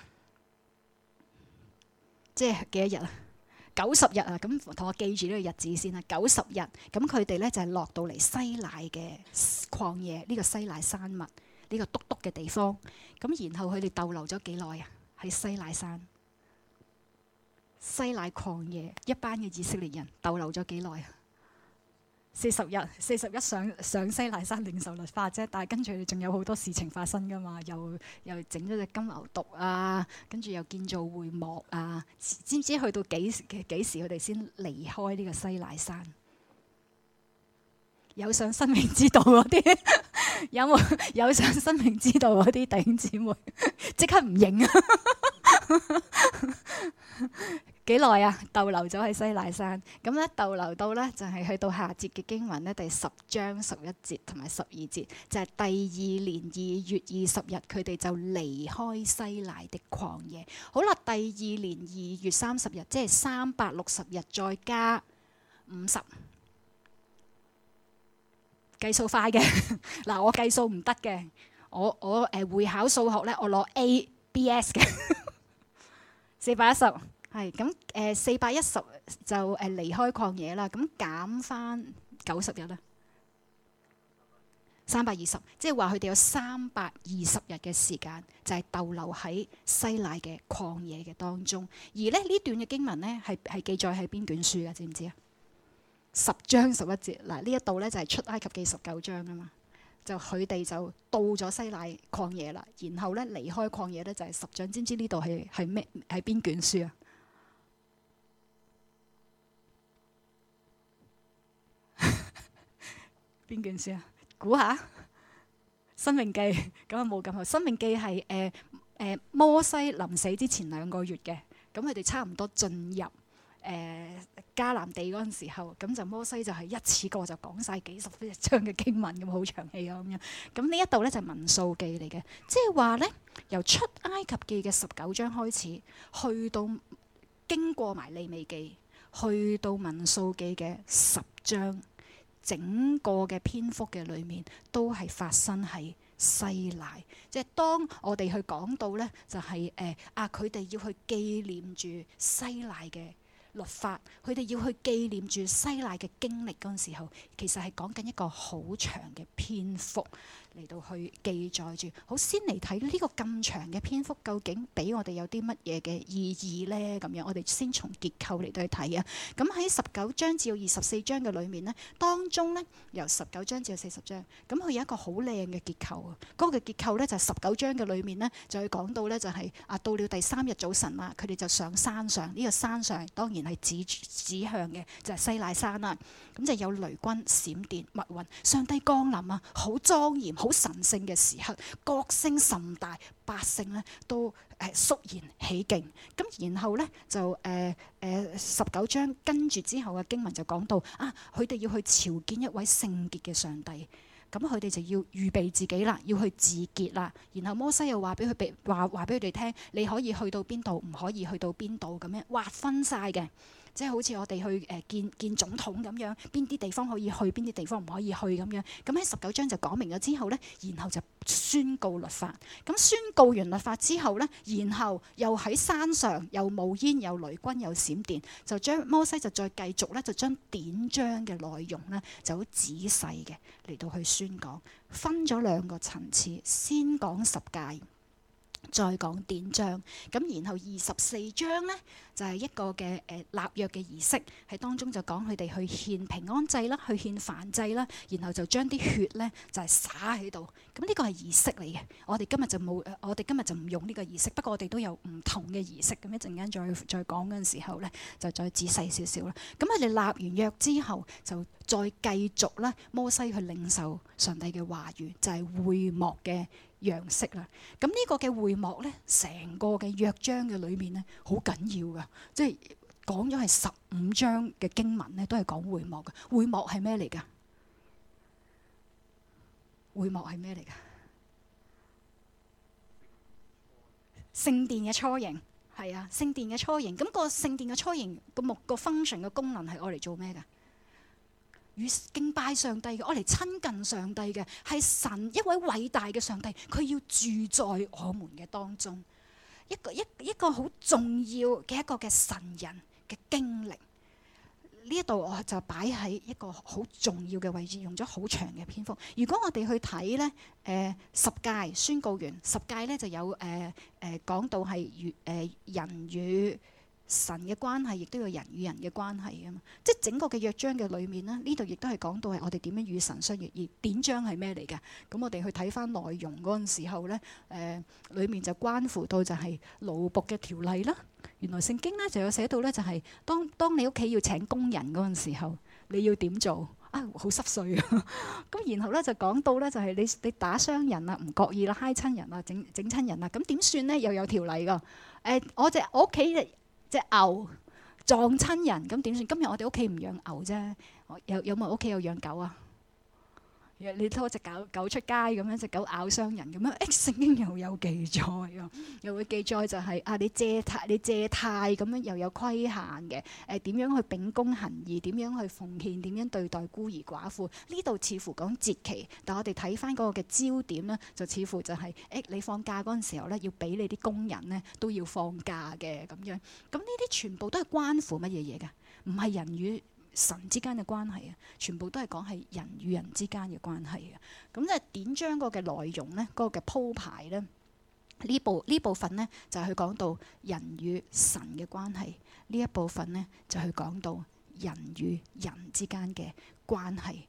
即係幾多日啊？90日啊，咁同我記住呢個日子先啦。90日，咁佢哋咧就係落到嚟西乃嘅曠野，呢個西乃山脈，呢個篤篤嘅地方。咁然後佢哋逗留咗幾耐啊？喺西乃山、西乃曠野，一班嘅以色列人逗留咗幾耐啊？40日，41上西乃山領受律法啫，但係跟住佢哋仲有好多事情發生噶嘛，又整咗隻金牛犢啊，跟住又建造會幕啊，知唔知去到幾時佢哋先離開呢個西乃山？有上生命之道嗰啲有冇有上生命之道嗰啲弟兄姊妹即刻唔認啊！幾耐啊？逗留咗喺西乃山，咁咧逗留到咧就係去到下節嘅經文咧，第10章11節同埋12節，就係第2年2月20日，佢哋就離開西乃的曠野。好啦，第2年2月30日，即係360日再加50，計數快嘅嗱，我計數唔得嘅，我會考數學咧，我攞 ABS 嘅410。係咁410就離開曠野啦，咁減翻90日啦，320，即係話佢哋有320日嘅時間，就係逗留喺西乃嘅曠野嘅當中。而咧呢段嘅經文咧係記載喺邊卷書嘅？知唔知啊？10章11節嗱，呢一度咧就係出埃及記19章啊嘛。 就佢哋就到咗西奈曠野啦，然後咧離開曠野咧就係10章。知唔知呢度係咩？係邊卷書啊？邊卷書啊？估下，《申命記》咁啊冇咁好，《申命記》係摩西臨死之前2個月嘅，咁佢哋差唔多進入迦南地嗰陣時候，咁就摩西就係一次過就講晒幾十章嘅經文，咁好長氣啊咁樣。咁呢一度咧就係民數記嚟嘅，即係話咧由出埃及記嘅19章開始，去到經過埋利未記，去到民數記嘅10章，整個嘅篇幅嘅裏面都係發生喺西奈。即係當我哋去講到咧，就係佢哋要去紀念住西奈嘅律法，佢哋要去紀念住西奈嘅經歷嗰陣時候，其實係講緊一個好長嘅篇幅嚟到去記載住。好，先嚟睇呢個咁長嘅篇幅，究竟俾我哋有啲乜嘢嘅意義呢？咁樣我哋先從結構嚟到去睇啊。咁喺19章至到24章嘅裏面呢，當中呢，由19章至到40章，咁佢有一個好靚嘅結構啊。嗰個嘅結構呢，就係19章嘅裏面呢，就去講到呢，就係到了第3日早晨啦，佢哋就上山上。呢個山上當然係指向嘅就係西奈山啦。咁就有雷軍、閃電、密雲，上帝降臨啊，好莊嚴、好神聖嘅時刻，角聲甚大，百姓咧都肅然起敬。咁然後咧就19章跟住之後嘅經文就講到佢哋要去朝見一位聖潔嘅上帝。咁佢哋就要預備自己啦，要去自潔啦。然後摩西又話俾佢哋聽，你可以去到邊度，唔可以去到邊度，咁樣劃分晒嘅。即係好似我哋去見總統咁樣，邊啲地方可以去，邊啲地方唔可以去咁樣。咁喺19章就講明咗之後呢，然後就宣告律法。咁宣告完律法之後呢，然後又喺山上又冒煙，又雷軍，又閃電，就將摩西就再繼續咧，就將典章嘅內容呢就好仔細嘅嚟到去宣講，分咗2個層次，先講十誡，再講典章。咁然後24章呢，就係一個嘅立約嘅儀式，喺當中就講佢哋去獻平安祭啦，去獻燔祭啦，然後就將啲血呢就係灑喺度。咁呢個係儀式嚟嘅。我哋今日就唔用呢個儀式，不過我哋都有唔同嘅儀式。咁一陣間再講嗰陣時候呢，就再仔細少少啦。咁佢哋立完約之後，就再繼續咧，摩西去領受上帝嘅話語，就係會幕嘅樣式啦。咁呢個嘅會幕咧，成個嘅約章嘅裏面咧，好緊要噶，即係講咗係15章嘅經文咧，都係講會幕嘅。會幕係咩嚟噶？會幕係咩嚟噶？聖殿嘅雛形，係啊，聖殿嘅雛形。咁個聖殿嘅雛形個 function 嘅功能係愛嚟做咩噶？與敬拜上帝嘅，愛嚟親近上帝嘅，係神一位偉大嘅上帝，佢要住在我們嘅當中，一個好重要嘅一個嘅神人嘅經歷。呢一度我就擺喺一個好重要嘅位置，用咗好長嘅篇幅。如果我哋去睇咧，十誡宣告完，十誡咧就有講到係人與神嘅關係，亦都有人與人嘅關係啊嘛。即係整個嘅約章嘅裏面咧，呢度亦都係講到係我哋點樣與神相遇。而典章係咩嚟㗎？咁我哋去睇翻內容嗰陣時候咧，裡面就關乎到就係奴僕嘅條例啦。原來聖經咧就有寫到咧，就係當你屋企要請工人嗰陣時候，你要點做啊？好濕碎啊！咁然後咧就講到咧，就係你打傷人啊，唔覺意啦，揩親人啊，整親人啊，咁點算咧？又有條例㗎。我屋企隻牛撞親人，咁點算？今日我哋屋企唔養牛啫，有冇屋企有養狗啊？你拖隻狗出街咁樣，隻狗咬傷人咁樣，聖經又有記載啊，又會記載就係你借貸咁樣又有規限嘅。點樣去秉公行義？點樣去奉獻？點樣對待孤兒寡婦？呢度似乎講節期，但我哋睇翻嗰個嘅焦點咧，就似乎就係你放假嗰陣時候咧，要俾你啲工人咧都要放假嘅咁樣。咁呢啲全部都係關乎乜嘢嘢㗎？唔係人與神之間嘅關係啊，全部都係講係人與人之間嘅關係啊。咁即係典章嗰個嘅內容咧，嗰個嘅鋪排咧，呢部分咧就係去講到人與神嘅關係，呢一部分咧就去講到人與人之間嘅關係。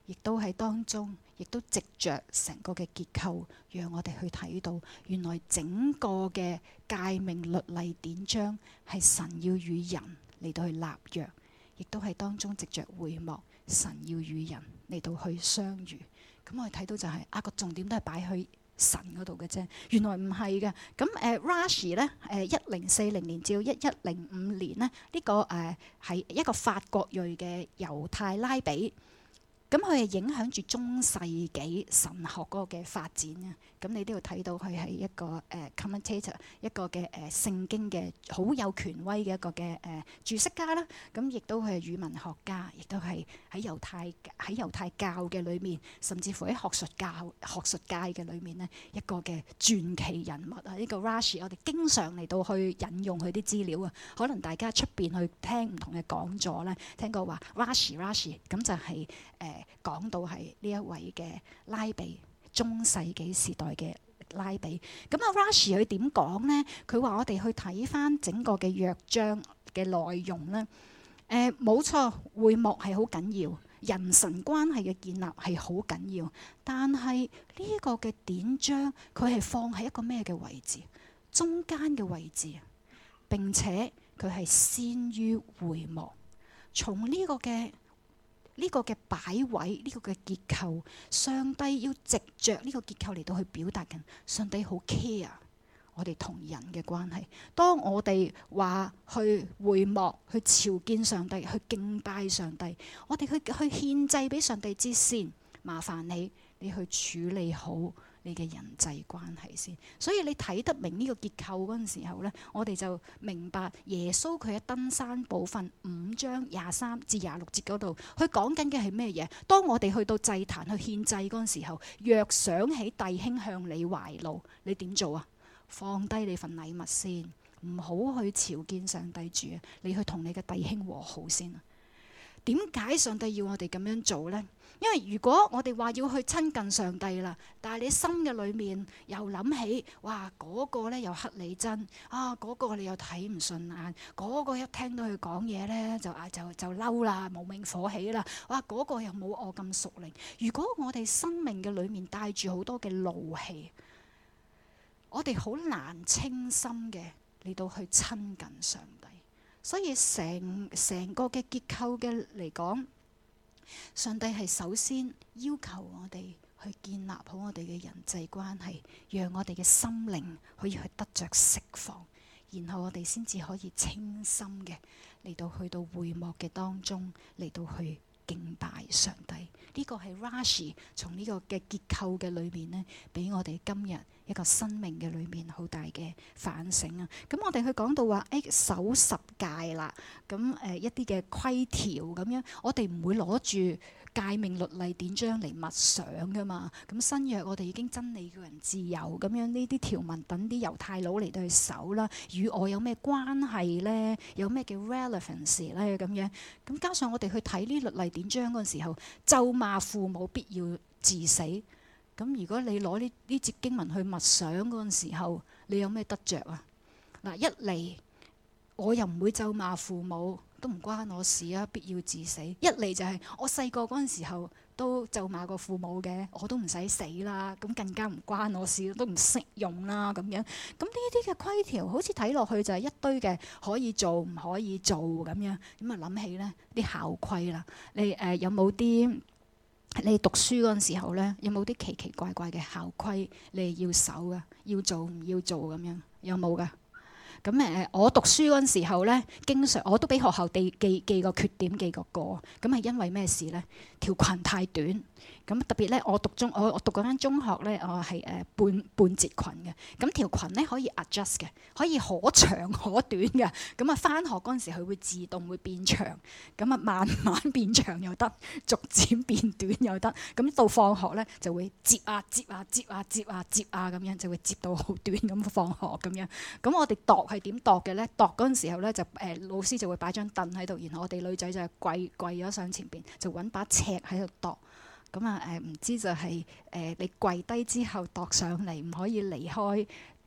亦都喺當中，亦都藉着成個嘅結構，讓我哋去睇到原來整個嘅誡命律例典章係神要與人嚟到去立約，亦都係當中藉着會幕，神要與人嚟到去相遇。咁我哋睇到就係個重點都係擺去神嗰度嘅啫，原來唔係嘅。咁Rashi 咧1040年至到1105年咧，呢個係一個法國裔嘅猶太拉比。咁佢係影響住中世紀神學嗰個嘅發展嘅。咁你都要睇到佢係一個commentator， 一個嘅聖經嘅好有權威嘅一個嘅注釋家啦。咁亦都係語文學家，亦都係喺猶太教嘅裏面，甚至乎喺學術界嘅裏面呢，一個嘅傳奇人物啊！呢個 Rashi 我哋經常嚟到去引用佢啲資料啊。可能大家出邊去聽唔同嘅講座咧，聽過話 Rashi 咁就係講到係呢一位嘅拉比，中世紀時代嘅拉比。咁Rashi佢點講呢？佢話我哋去睇翻整個嘅約章嘅內容呢，冇錯，會幕係好緊要，人神關係嘅建立係好緊要。但係呢個嘅典章，佢係放喺一個咩嘅位置？中間嘅位置，並且佢係先於會幕。從呢個嘅擺位，呢個嘅結構，上帝要藉着呢個結構嚟到去表達緊，上帝好 care 我哋同人嘅關係。當我哋話去會幕，去朝見上帝，去敬拜上帝，我哋去獻祭俾上帝之先，麻煩你去處理好你嘅人際關係先。所以你睇得明呢個結構嗰陣時候呢，我哋就明白耶穌佢喺登山寶訓5章23至26節嗰度，佢講緊嘅係咩嘢？當我哋去到祭壇去獻祭嗰陣時候，若想起弟兄向你懷怒，你點做啊？放低你份禮物先，唔好去朝見上帝住，你去同你嘅弟兄和好先啊！點解上帝要我哋咁樣做呢？因為如果我哋話要去親近上帝啦，但係你心嘅裏面又諗起，哇嗰個咧又乞你憎啊，嗰個你又睇唔順眼，嗰個一聽到佢講嘢咧就嬲啦，無名火起啦，哇嗰個又冇我咁屬靈。如果我哋生命嘅裏面帶住好多嘅怒氣，我哋好難清心嘅嚟到去親近上帝。所以成個嘅結構嘅嚟講，上帝係首先要求我哋去建立好我哋嘅人際關係，讓我哋嘅心靈可以去得着釋放，然後我哋先至可以清心嘅嚟到去到會幕嘅當中嚟到去敬拜上帝。呢個係 Rashi 從呢個嘅結構嘅裏面呢，俾我哋今日一個生命嘅裏面好大嘅反省啊！咁我哋去講到話，守10誡啦，咁一啲嘅規條咁樣，我哋唔會攞住誡命律例典章嚟默想噶嘛。咁新約我哋已經真理叫人自由，咁樣呢啲條文等啲猶太佬嚟到去守啦，與我有咩關係咧？有咩叫 relevance 咧？咁樣咁加上我哋去睇呢律例典章嗰陣時候，咒罵父母必要治死。咁如果你攞呢節經文去默想嗰陣時候，你有咩得着啊？嗱，一嚟我又唔會咒罵父母，都唔關我事啊，必要治死。一嚟就係我細個嗰陣時候都咒罵過父母嘅，我都唔使死啦，咁更加唔關我事，都唔識用啦咁樣。咁呢啲嘅規條好似睇落去就係一堆嘅可以做唔可以做咁樣。咁啊諗起呢啲校規啦，你有冇啲？你讀書嗰陣時候咧，有冇啲奇奇怪怪嘅校規你係要守噶？要做唔要做咁樣？有冇噶？咁我讀書嗰陣時候咧，經常我都俾學校記個缺點記個過。咁係因為咩事咧？條裙太短。咁特別咧，我讀嗰間中學咧，我係半截裙嘅。咁條裙咧可以 adjust 嘅，可以可長可短嘅。咁啊，翻學嗰陣時佢會自動會變長。咁啊，慢慢變長又得，逐漸變短又得。咁到放學咧就會摺啊咁樣，就會摺到好短咁放學咁樣。咁我哋度係點度嘅咧？度嗰陣時候咧就老師就會擺張凳喺度，然後我哋女仔就係跪咗上前邊，就揾把尺喺度度。咁啊唔知就係你跪低之後度上嚟，唔可以離開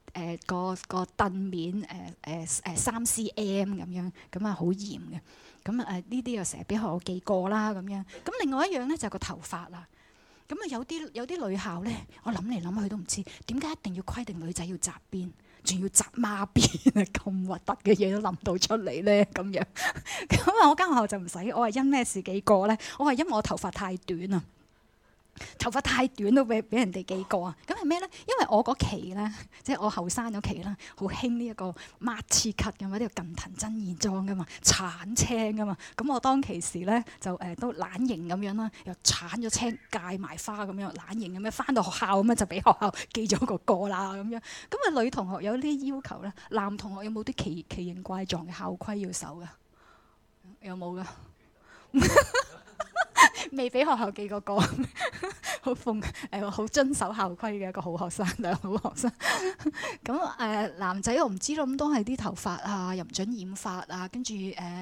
個凳面3 cm 咁樣，咁啊好嚴嘅。咁呢啲又成日俾學校記過啦咁樣。咁另外一樣咧就係個頭髮啦。咁啊有啲女校咧，我諗嚟諗去都唔知點解一定要規定女仔要紮辮，仲要紮孖辮啊！咁核突嘅嘢都諗到出嚟咧咁樣。咁啊我間學校就唔使，我係因咩事記過咧？我係因為我頭髮太短啊！頭髮太短都俾人哋記過啊！咁係咩咧？因為我嗰期咧，即係我後生嗰期啦，好興呢一個孖刺咳嘅嘛，呢個近藤真彥裝嘅嘛，鏟青嘅嘛。咁我當其時咧就都懶型咁樣啦，又鏟咗青戒埋花咁樣，懶型咁樣翻到學校咁樣就俾學校記咗個過啦咁樣。咁啊女同學有啲要求咧，男同學有冇啲奇形怪狀嘅校規要守㗎？有冇㗎？未俾學校記過過，好遵守校規嘅一個好學生，兩好學生。咁男仔我唔知道，咁都係啲頭髮啊，又唔準染髮啊，跟住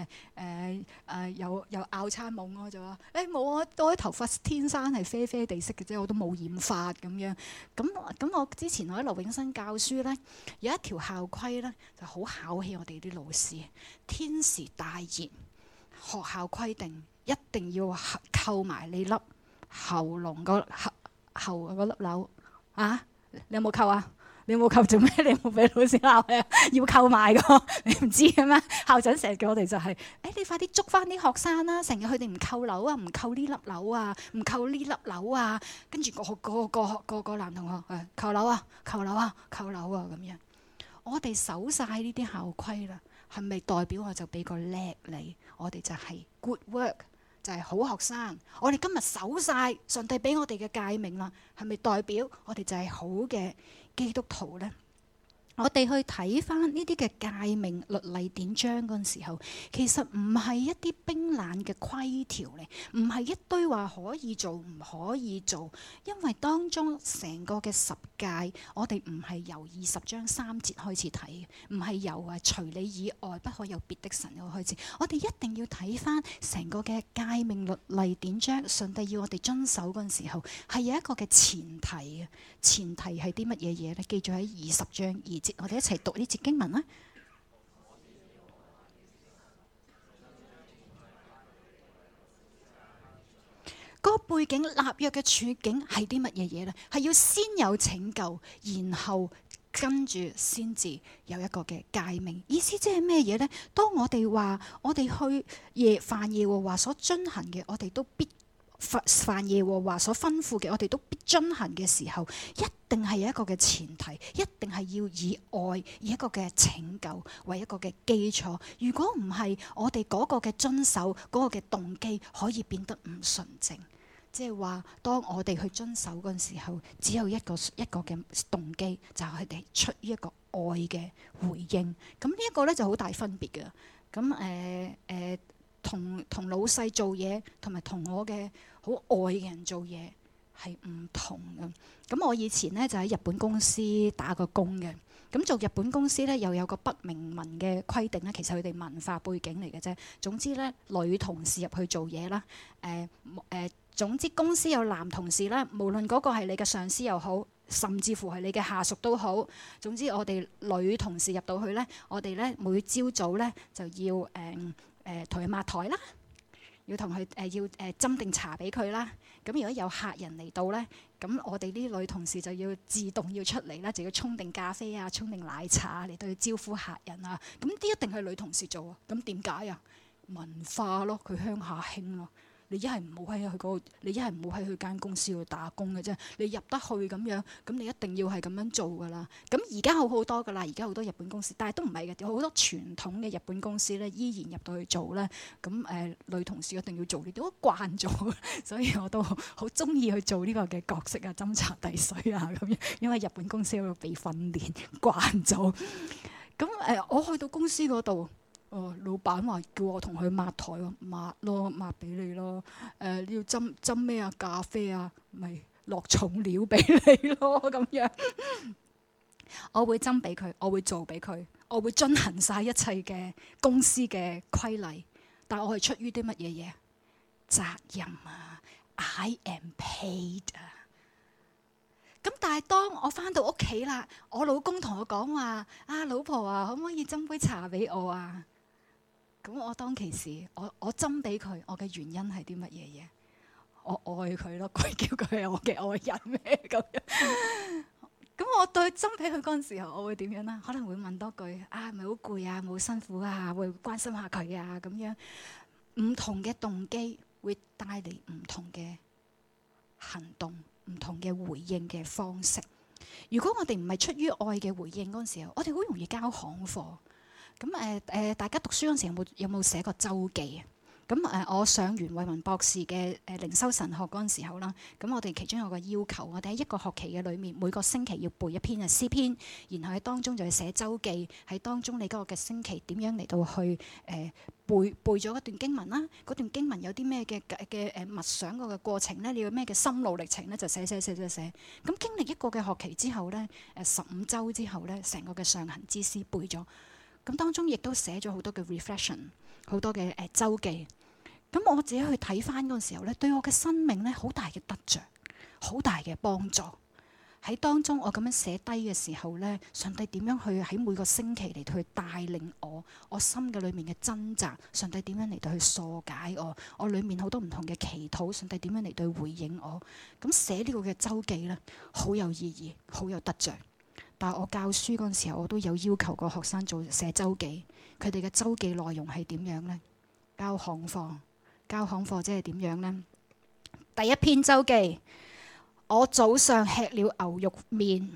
又拗餐懵咯，就話冇啊，我啲頭髮天生係啡啡地色嘅啫，我都冇染髮咁樣。咁我之前我喺劉永新教書咧，有一條校規咧就好考起我哋啲老師。天時大熱，學校規定，一定要扣埋你粒喉嚨個喉嗰粒鈕啊！你有冇扣啊？你有冇扣做咩？你有冇俾老師鬧啊？要扣埋個，你唔知嘅咩？校長成日叫我哋就係、你快啲捉翻啲學生啦！成日佢哋唔扣鈕啊，唔扣呢粒鈕啊，唔扣呢粒鈕啊，跟住個男同學扣鈕啊，扣鈕啊，扣鈕啊咁樣。我哋守晒呢啲校規啦，係咪代表我就俾個叻你？我哋就係 good work。就係好學生，我哋今日守晒上帝俾我哋嘅誡命啦，係咪代表我哋就係好嘅基督徒呢？我哋去睇翻呢啲嘅誡命律例典章嗰陣時候，其實唔係一啲冰冷嘅規條嚟，唔係一堆話可以做唔可以做，因為當中成個嘅十誡，我哋唔係由20章3節開始睇嘅，唔係由除你以外不可有別的神嗰個開始，我哋一定要睇翻成個嘅誡命律例典章，上帝要我哋遵守嗰陣時候，係有一個嘅前提嘅，前提係啲乜嘢嘢咧？記住喺20章2節。我哋一齊讀呢節經文啦。嗰個背景立約嘅處境係啲乜嘢嘢呢？係要先有拯救，然後跟住先至有一個嘅誡命。意思即係咩嘢呢？當我哋話我哋去犯耶和華所遵行嘅，我哋都必犯耶和華所吩咐嘅，我哋都必遵行嘅時候，一定係有一個嘅前提，一定係要以愛，以一個嘅拯救為一個嘅基礎。如果唔係，我哋嗰個嘅遵守嗰個嘅動機可以變得唔純正。即係話，當我哋去遵守嗰陣時候，只有一個嘅動機，就係佢哋出於一個愛嘅回應。咁呢一個咧就好大分別嘅。咁同老細做嘢，同埋同我嘅好愛嘅人做嘢係唔同嘅。咁我以前咧就喺日本公司打過工嘅。咁做日本公司咧又有個不明文嘅規定咧，其實佢哋文化背景嚟嘅啫。總之咧，女同事入去做嘢啦，總之公司有男同事啦，無論嗰個係你嘅上司又好，甚至乎係你嘅下屬都好。總之我哋女同事入到去咧，我哋咧每朝早咧就要同佢抹台啦，要同佢要斟定茶俾佢啦。咁如果有客人嚟到咧，咁我哋啲女同事就要自動要出嚟啦，就要沖定咖啡啊，沖定奶茶嚟到去招呼客人啊。咁呢一定係女同事做啊。咁點解啊？文化咯，佢鄉下興咯。你一係唔好喺佢嗰，你一係唔好喺佢間公司度打工嘅啫。你入得去咁樣，咁你一定要係咁樣做噶啦。咁而家好好多噶啦，而家好多日本公司，但係都唔係嘅，有好多傳統嘅日本公司咧，依然入到去做咧。咁女同事一定要做呢啲，都慣咗，所以我都好中意去做呢個嘅角色啊，斟茶遞水啊咁樣，因為日本公司喺度被訓練慣咗。咁我去到公司嗰度。老闆話叫我同佢抹台喎，抹咯，抹俾你咯。你要斟咩啊？咖啡啊，咪落重料俾你咯咁樣。我會斟俾佢，我會做俾佢，我會遵行晒一切嘅公司嘅規例。但我係出於啲乜嘢嘢？責任啊 ，I am paid 啊。 咁但係當我翻到屋企啦，我老公同我講話：老婆啊，可唔可以斟杯茶俾我啊？咁我當其時，我斟俾佢，我嘅原因係啲乜嘢嘢？我愛佢咯，佢叫佢係我嘅愛人咩咁樣？咁我對斟俾佢嗰陣時候，我會點樣咧？可能會問多句：係咪好攰啊？冇辛苦啊？會關心下佢啊？咁樣唔同嘅動機會帶嚟唔同嘅行動。唔同嘅回應嘅方式。如果我哋唔係出於愛嘅回應嗰陣時候，我哋好容易交行貨。咁大家讀書嗰陣時有冇寫過週記啊？咁我上完惠文博士嘅靈修神學嗰陣時候啦，咁我哋其中有個要求，我哋喺一個學期嘅裏面，每個星期要背一篇嘅詩篇，然後喺當中就要寫週記，喺當中你嗰個嘅星期點樣嚟到去背咗一段經文啦，嗰段經文有啲咩嘅默想嗰個過程咧，你要咩嘅心路歷程咧，就寫。咁經歷一個嘅學期之後咧，15週之後咧，成個嘅上行之詩背咗，咁當中亦都寫咗好多嘅 reflection， 好多嘅週記。咁我自己去睇翻嗰陣時候咧，對我嘅生命咧好大嘅得着，好大嘅幫助。喺當中我咁樣寫低嘅時候咧，上帝點樣去喺每個星期嚟到去帶領我心嘅裏面嘅掙扎，上帝點樣嚟到去疏解我裏面好多唔同嘅祈禱，上帝點樣嚟到去回應我。咁寫呢個嘅週記咧，好有意義，好有得着。但係我教書嗰陣時候，我都有要求個學生寫週記，佢哋嘅週記內容係點樣咧？交行貨即係點樣呢？第一篇週記，我早上吃了牛肉麵，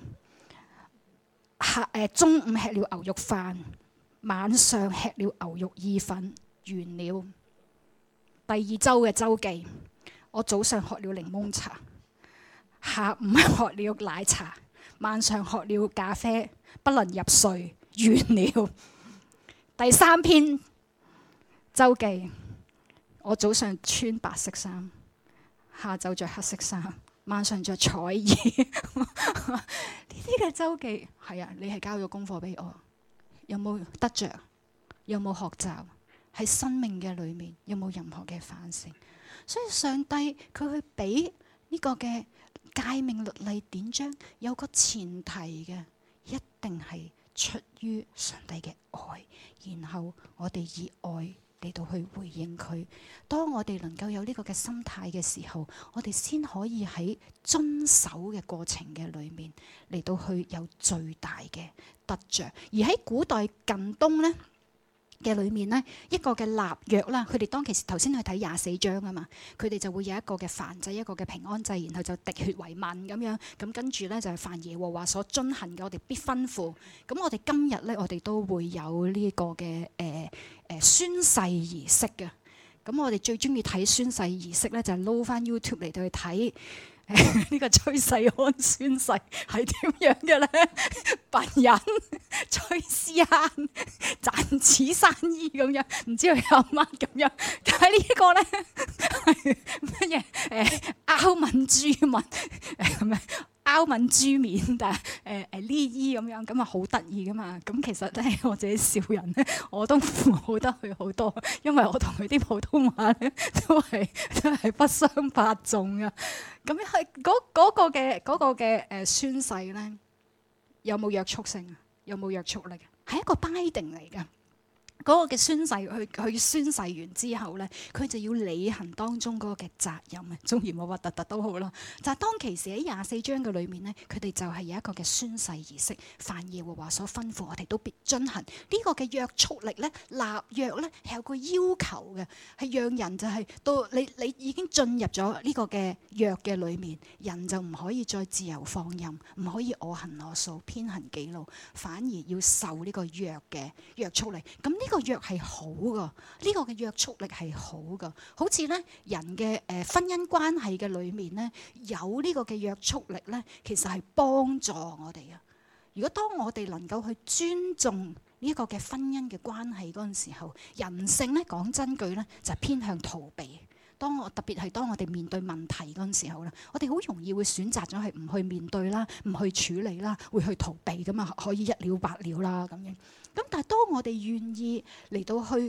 中午吃了牛肉飯，晚上吃了牛肉意粉，完了。第二周嘅週記，我早上喝了檸檬茶，下午喝了奶茶，晚上喝了咖啡，不能入睡，完了。第三篇週記，我早上穿白色衫，下晝着黑色衫，晚上着彩衣。呢啲嘅週記係啊，你係交咗功課俾我，有冇得着？有冇學習？喺生命嘅裏面有冇任何嘅反省？所以上帝佢去俾呢個嘅誡命律例典章，有個前提嘅，一定係出於上帝嘅愛，然後我哋以愛嚟到去回應佢。當我哋能夠有呢個嘅心態嘅時候，我哋先可以喺遵守嘅過程嘅裏面嚟到去有最大嘅得着。而喺古代近東呢嘅裏面呢，一個嘅立約啦，佢哋當其時頭先去睇24章啊嘛，佢哋就會有一個嘅燔祭，一個嘅平安祭，然後就滴血為盟咁樣，咁跟住咧就係凡耶和華所遵行嘅，我哋必吩咐。咁我哋今日咧，我哋都會有呢個嘅宣誓儀式嘅。咁我哋最中意睇宣誓儀式咧，就係撈翻 YouTube 嚟到去睇。呢個崔世安宣誓係點樣嘅咧？笨人崔思慳賺此生意咁樣，唔知佢有乜咁樣。但係呢個咧係乜嘢？拗問豬問咁樣，拗問豬面，但係呢衣咁樣，咁啊好得意噶嘛。咁其實咧，我自己笑人咧，我都唔好得佢好多，因為我同佢啲普通話咧都係不相伯仲噶。咁係嗰個嘅宣誓咧，有冇約束性啊？有冇約束力？係一個 binding 嚟㗎。嗰個嘅宣誓，佢宣誓完之後咧，佢就要履行當中嗰個嘅責任啊。縱然我核突突都好啦，就係當其時喺24章嘅裏面咧，佢哋就係有一個嘅宣誓儀式，凡耶和華所吩咐，我哋都必遵行。呢個嘅約束力咧，立約咧係有個要求嘅，係讓人就係到你已經進入咗呢個嘅約嘅裏面，人就唔可以再自由放任，唔可以我行我素、偏行己路，反而要受呢個約嘅約束力。咁呢個約係好噶，呢個嘅約束力係好噶，好似咧人嘅婚姻關係嘅裏面咧，有呢個嘅約束力咧，其實係幫助我哋啊。如果當我哋能夠去尊重呢個嘅婚姻嘅關係嗰陣時候，人性咧講真句咧就係偏向逃避。特別係當我哋面對問題嗰陣時候咧，我哋好容易會選擇咗係唔去面對啦，唔去處理啦，會去逃避咁啊，可以一了百了啦咁樣。咁但係當我哋願意嚟到去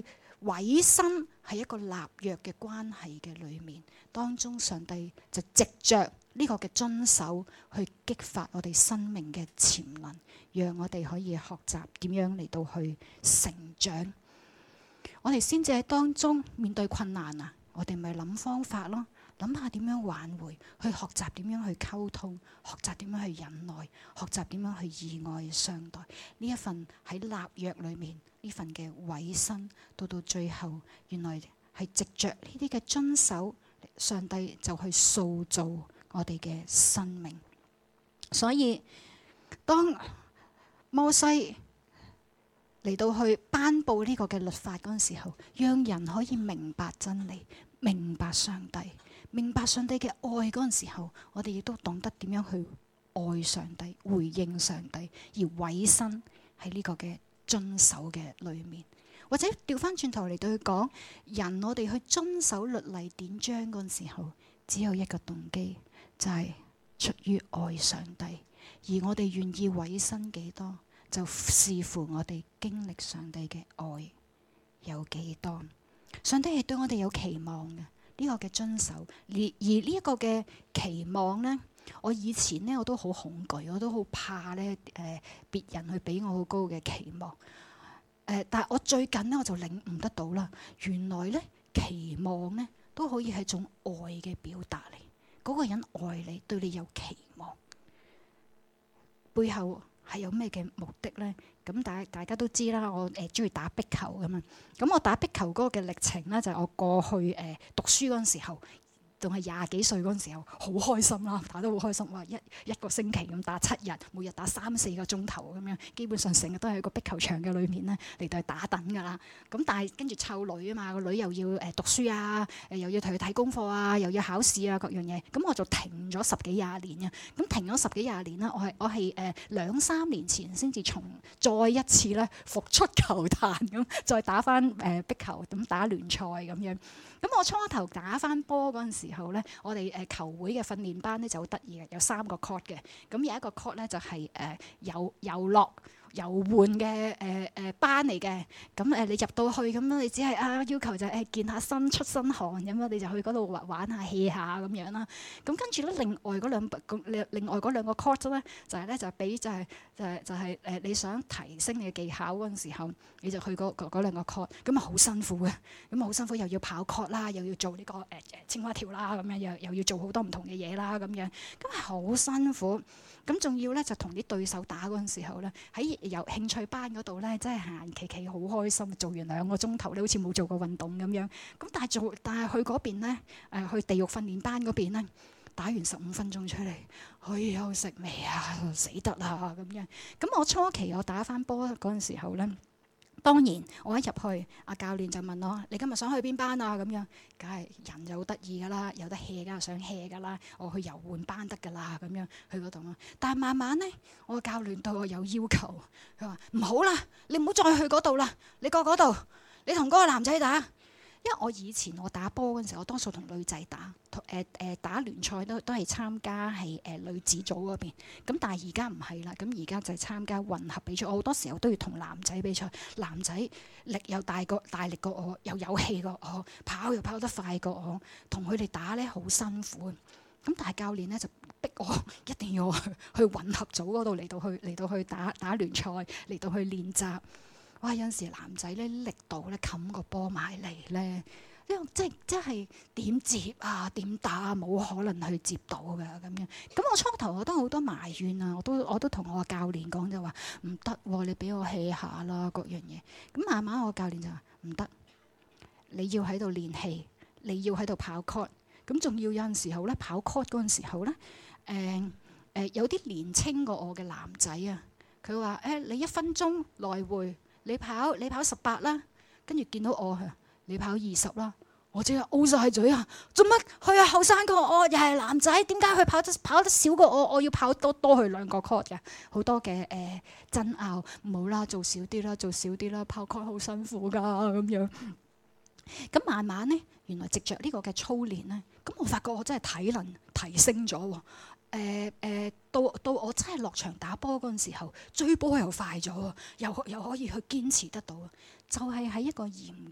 委身係一個立約嘅關係嘅裏面，當中上帝就藉着呢個嘅遵守去激發我哋生命嘅潛能，讓我哋可以學習點樣嚟到去成長。我哋先至喺當中面對困難啊，我哋咪諗方法咯，諗下點樣挽回，去學習點樣去溝通，學習點樣去忍耐，學習點樣去以愛相待。呢一份喺立約裏面呢份嘅委身，到最後原來係藉着呢啲嘅遵守，上帝就去塑造我哋嘅生命。所以當摩西嚟到去頒布呢個嘅律法嗰陣時候，讓人可以明白真理，明白上帝，明白上帝嘅愛嗰陣時候，我哋亦都懂得點樣去愛上帝，回應上帝，而委身喺呢個嘅遵守嘅裏面。或者調翻轉頭嚟對佢講，人我哋去遵守律例典章嗰陣時候，只有一個動機，就係出於愛上帝，而我哋願意委身幾多，就視乎我哋經歷上帝嘅愛有幾多。上帝係對我哋有期望嘅，呢個嘅遵守。而呢一個嘅期望呢，我以前呢我都好恐懼，我都好怕呢別人去俾我好高嘅期望。但係我最近呢，我就領悟得到啦，原來呢期望呢都可以係一種愛嘅表達嚟。嗰個人愛你，對你有期望，背後係有咩嘅目的呢？咁大家都知啦，我中意打壁球㗎嘛。咁我打壁球嗰個嘅歷程呢，就係我過去讀書嗰陣時候，仲係20幾歲嗰陣時候，好開心啦，打得好開心。哇！一個星期咁打7日，每日打3-4個鐘頭咁樣，基本上成日都喺個壁球場嘅裏面咧嚟到打等㗎啦。咁但係跟住湊女啊嘛，個女又要讀書啊，又要同佢睇功課啊，又要考試啊，各樣嘢。咁我就停咗10幾20年啊。咁停咗10幾20年啦，我係2-3年前先至再一次咧復出球壇咁，再打翻壁球咁打聯賽咁樣。咁我初頭打翻波嗰陣時候咧，我哋球會嘅訓練班咧就好得意嘅，有3個 court 嘅。咁有一個 court 咧就係遊樂遊玩嘅班嚟嘅。咁你入到去咁樣，你只係要求就係健下身、出身汗咁樣，你就去嗰度玩下、hea下咁樣啦。咁跟住咧，另外嗰兩個 court 咧就係俾就係你想提升你嘅技巧嗰陣時候，你就去嗰兩個 court。咁啊好辛苦嘅，咁好辛苦，又要跑 court 啦，又要做呢個青蛙跳啦，咁樣又要做好多唔同嘅嘢啦，咁樣咁係好辛苦。咁仲要咧就同啲對手打嗰陣時候咧，喺有興趣班嗰度咧，真係閒企好開心，做完2個鐘頭，你好似冇做過運動咁樣。咁但係去嗰邊咧，去地獄訓練班嗰邊咧，打完15分鐘出嚟，可以休息未啊？死得啦咁樣。咁我初期我打翻波嗰陣時候咧，當然我一入去，教練就問我：你今日想去邊班啊？咁樣，梗係人就好得意噶啦，有得 hea 梗係想 hea 噶啦，我去遊玩班得噶啦，咁樣去嗰度咯。但係慢慢咧，我個教練對我有要求，佢話唔好啦，你唔好再去嗰度啦，你過嗰度，你同嗰個男仔打。因為我以前我打波嗰陣時，我多數同女仔打，打聯賽都係參加係女子組嗰邊。咁但係而家唔係啦，咁而家就係參加混合比賽。我好多時候都要同男仔比賽，男仔力又大力過我，又有氣過我，跑又跑得快過我，同佢哋打咧好辛苦。咁但係教練咧就逼我一定要去混合組嗰度嚟到去打聯賽，嚟到去練習。哇！有陣時男仔咧力度咧冚個波埋嚟咧，即係點接啊點打啊，冇可能去接到㗎咁樣。咁我初頭我都好多埋怨啊，我都同我教練講就話唔得喎，你俾我 hea 下啦各樣嘢。咁慢慢我教練就話唔得，你要喺度練氣，你要喺度跑 court。咁仲要有陣時候咧跑 court 嗰陣時候咧，有啲年青過我嘅男仔啊，佢話你1分鐘來回。你跑18啦，跟住見到我你跑20啦，我即係 O 晒嘴啊！做乜佢係後生過我，又係男仔，點解佢跑得少過我？我要跑多去2個 court 嘅，好多嘅爭拗。唔好啦，做少啲啦，跑 court 好辛苦㗎咁樣。咁慢慢咧，原來藉着呢個嘅操練咧，咁我發覺我真係體能提升咗喎。到我真係落場打波嗰陣時候，追波又快咗，又可以去堅持得到。就係喺一個嚴格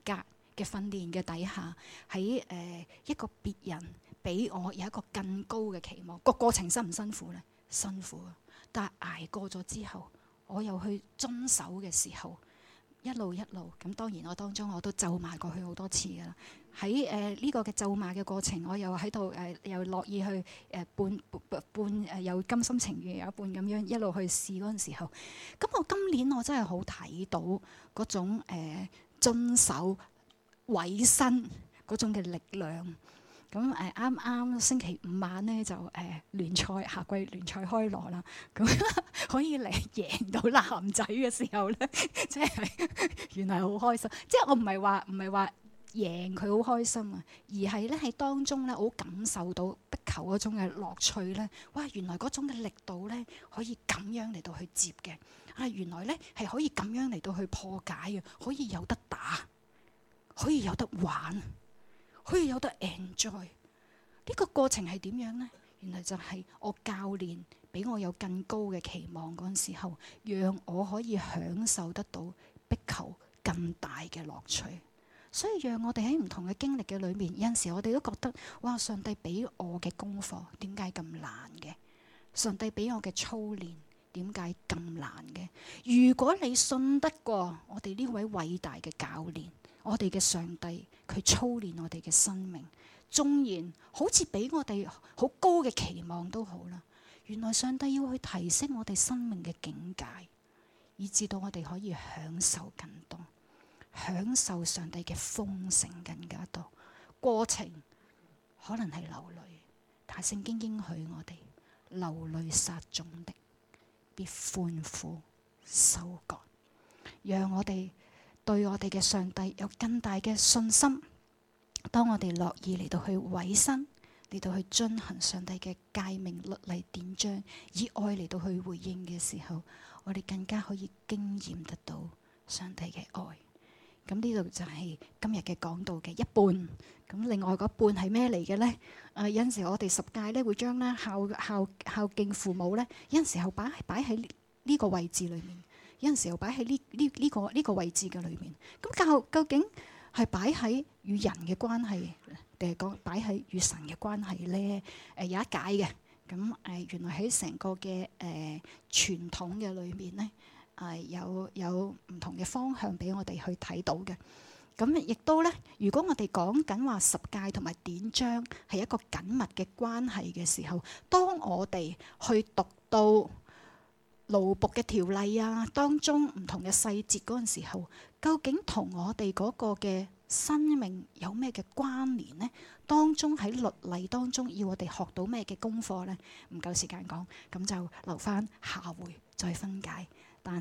嘅訓練嘅底下，喺一個別人俾我有一個更高嘅期望。個過程辛唔辛苦呢？辛苦啊！但係捱過咗之後，我又去遵守嘅時候，一路咁。當然我當中我都咒罵過去好多次㗎啦。喺呢個嘅咒罵嘅過程，我又喺度又樂意去半又甘心情願有一半咁樣一路去試嗰陣時候，咁我今年我真係好睇到嗰種遵守委身嗰種嘅力量。咁啱啱星期五晚咧就聯賽夏季聯賽開鑼啦，咁可以嚟贏到男仔嘅時候咧，即係原來好開心。即係我唔係話贏佢好開心啊，而係咧喺當中咧，我好感受到壁球嗰種嘅樂趣咧。哇！原來嗰種嘅力度咧可以咁樣嚟到去接嘅，原來咧係可以咁樣嚟到去破解嘅，可以有得打，可以有得玩，可以有得 enjoy。呢個過程係點樣呢？原來就係我教練俾我有更高嘅期望嗰陣時候，讓我可以享受得到壁球更大嘅樂趣。所以讓我哋喺唔同嘅經歷嘅裏面，有陣時我哋都覺得，哇！上帝俾我嘅功課點解咁難嘅？上帝俾我嘅操練點解咁難嘅？如果你信得過我哋呢位偉大嘅教練，我哋嘅上帝，佢操練我哋嘅生命，縱然好似俾我哋好高嘅期望都好啦。原來上帝要去提升我哋生命嘅境界，以至到我哋可以享受更多，享受上帝嘅豐盛更加多。過程可能係流淚，但係聖經應許我哋流淚撒種的，必歡呼收割。讓我哋對我哋嘅上帝有更大嘅信心。當我哋樂意嚟到去委身，嚟到去遵行上帝嘅誡命律例典章，以愛嚟到去回應嘅時候，我哋更加可以經驗得到上帝嘅愛。咁呢度就係今日嘅講道嘅一半。咁另外嗰半係咩嚟嘅呢？有陣時我哋十誡咧會將咧孝敬父母咧，有陣時候擺喺呢個位置裏面，有陣時候擺喺呢個位置嘅裏面。咁究竟係擺喺與人嘅關係，定係講擺喺與神嘅關係咧？有一解嘅。咁原來喺成個嘅傳統嘅裏面咧，有唔同嘅方向俾我哋去睇到嘅。咁亦都咧，如果我哋講緊話十誡同埋典章係一個緊密嘅關係嘅時候，當我哋去讀到奴僕嘅條例啊，當中唔同嘅細節嗰陣時候，究竟同我哋嗰個嘅生命有咩嘅關聯呢？當中喺律例當中要我哋學到咩嘅功課呢？唔夠時間講，咁就留翻下回再分解。但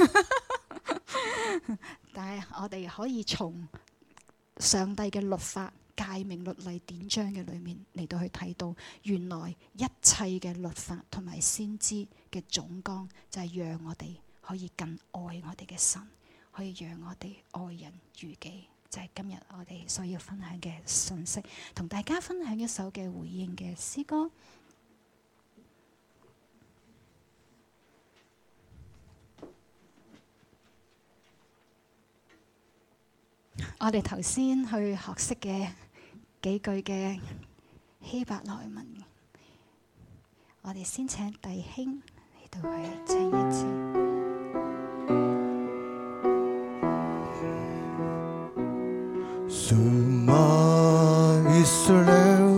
係我哋可以從上帝嘅律法、誡命、律例、典章嘅裏面嚟到去睇到，原來一切嘅律法同埋先知嘅總綱就係讓我哋可以更愛我哋嘅神，可以讓我哋愛人如己。就係今日我哋所要分享嘅信息，同大家分享一首嘅回應嘅詩歌。我哋頭先去學識嘅幾句嘅希伯來文，我哋先請弟兄嚟到去唱一次。 Shema Israel,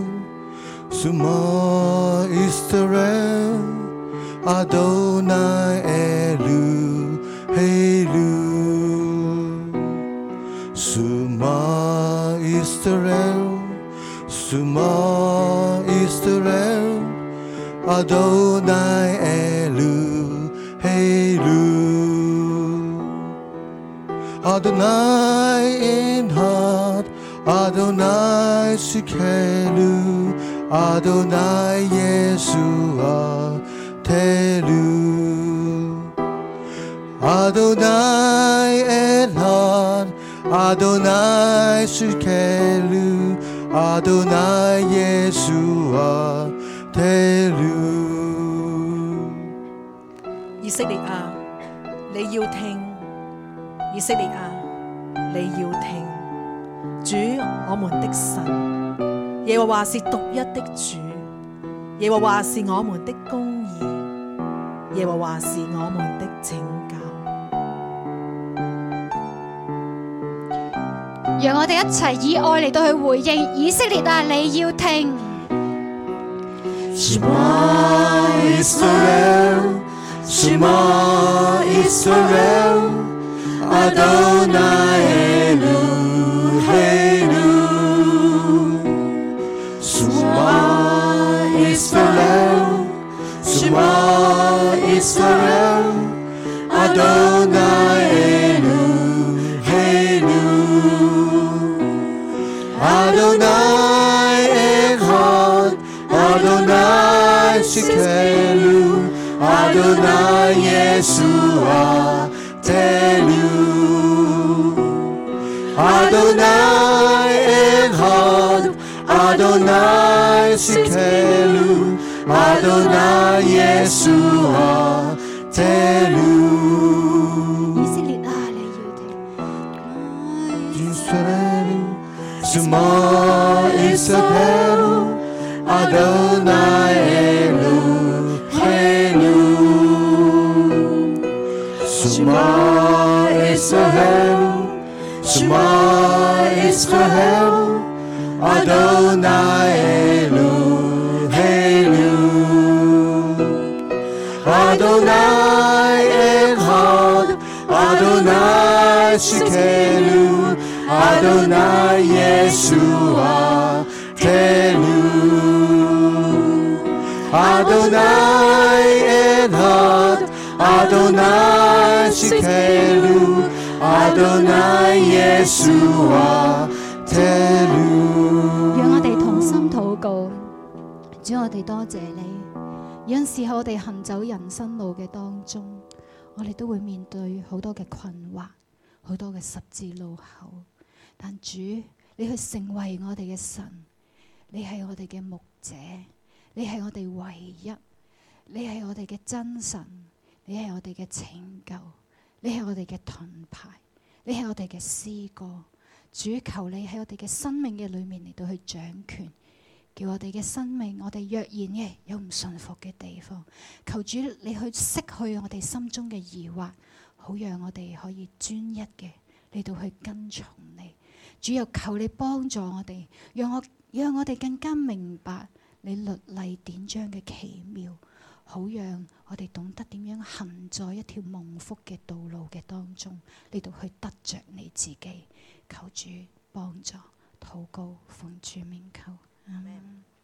Shema Israel, Adonai Elohenu. Shema Israel, Shema Israel, Adonai Elohenu. Adonai Echad, Adonai Shikelu, Adonai Yeshua Telu. Adonai Echad, Adonai Shikelu, Adonai Yeshua Telu. 以色列啊，你要聽；以色列啊，你要聽。 主我們的神，耶和華是獨一的主，耶和華是我們的公義，耶和華是我們的拯救。 讓我哋一齊以愛嚟到去回應以色列啊！你要聽。 Shema Israel, Shema Israel, Adonai Eloheinu. Shema Israel, Shema Israel, Adonai Eloheinu. Adonai Echad, Adonai Shikelu, Adonai Yeshua Telu. Adonai Echad, Adonai Shikelu, Adonai Yeshua Telu. 以色列啊，你要聽。 Yisrael, Shema Yisrael, Adonai Eloheinu. Shema Yisrael, Shema Yisrael, Adonai Eloheinu. Adonai Echad, Adonai Shikelu, Adonai Yeshua Telu. Adonai Echad, Adonai Shikelu, Adonai Yeshua Telu. 讓我哋同心禱告，主，我哋多謝你。有陣時候我哋行走人生路嘅當中，我哋都會面對好多嘅困惑，好多嘅十字路口。但主，你去成為我哋嘅神，你係我哋嘅牧者，你係我哋唯一，你係我哋嘅真神，你係我哋嘅拯救，你係我哋嘅盾牌，你係我哋嘅詩歌。主，求你喺我哋嘅生命嘅裏面嚟到去掌權，叫我哋嘅生命，我哋若然嘅有唔順服嘅地方，求主你去釋去我哋心中嘅疑惑，好讓我哋可以專一嘅嚟到去跟從你。主又求你幫助我哋，讓我哋更加明白你律例典章嘅奇妙，好讓我哋懂得點樣行在一條蒙福嘅道路嘅當中，嚟到去得着你自己。求主幫助，禱告奉主名求，阿們。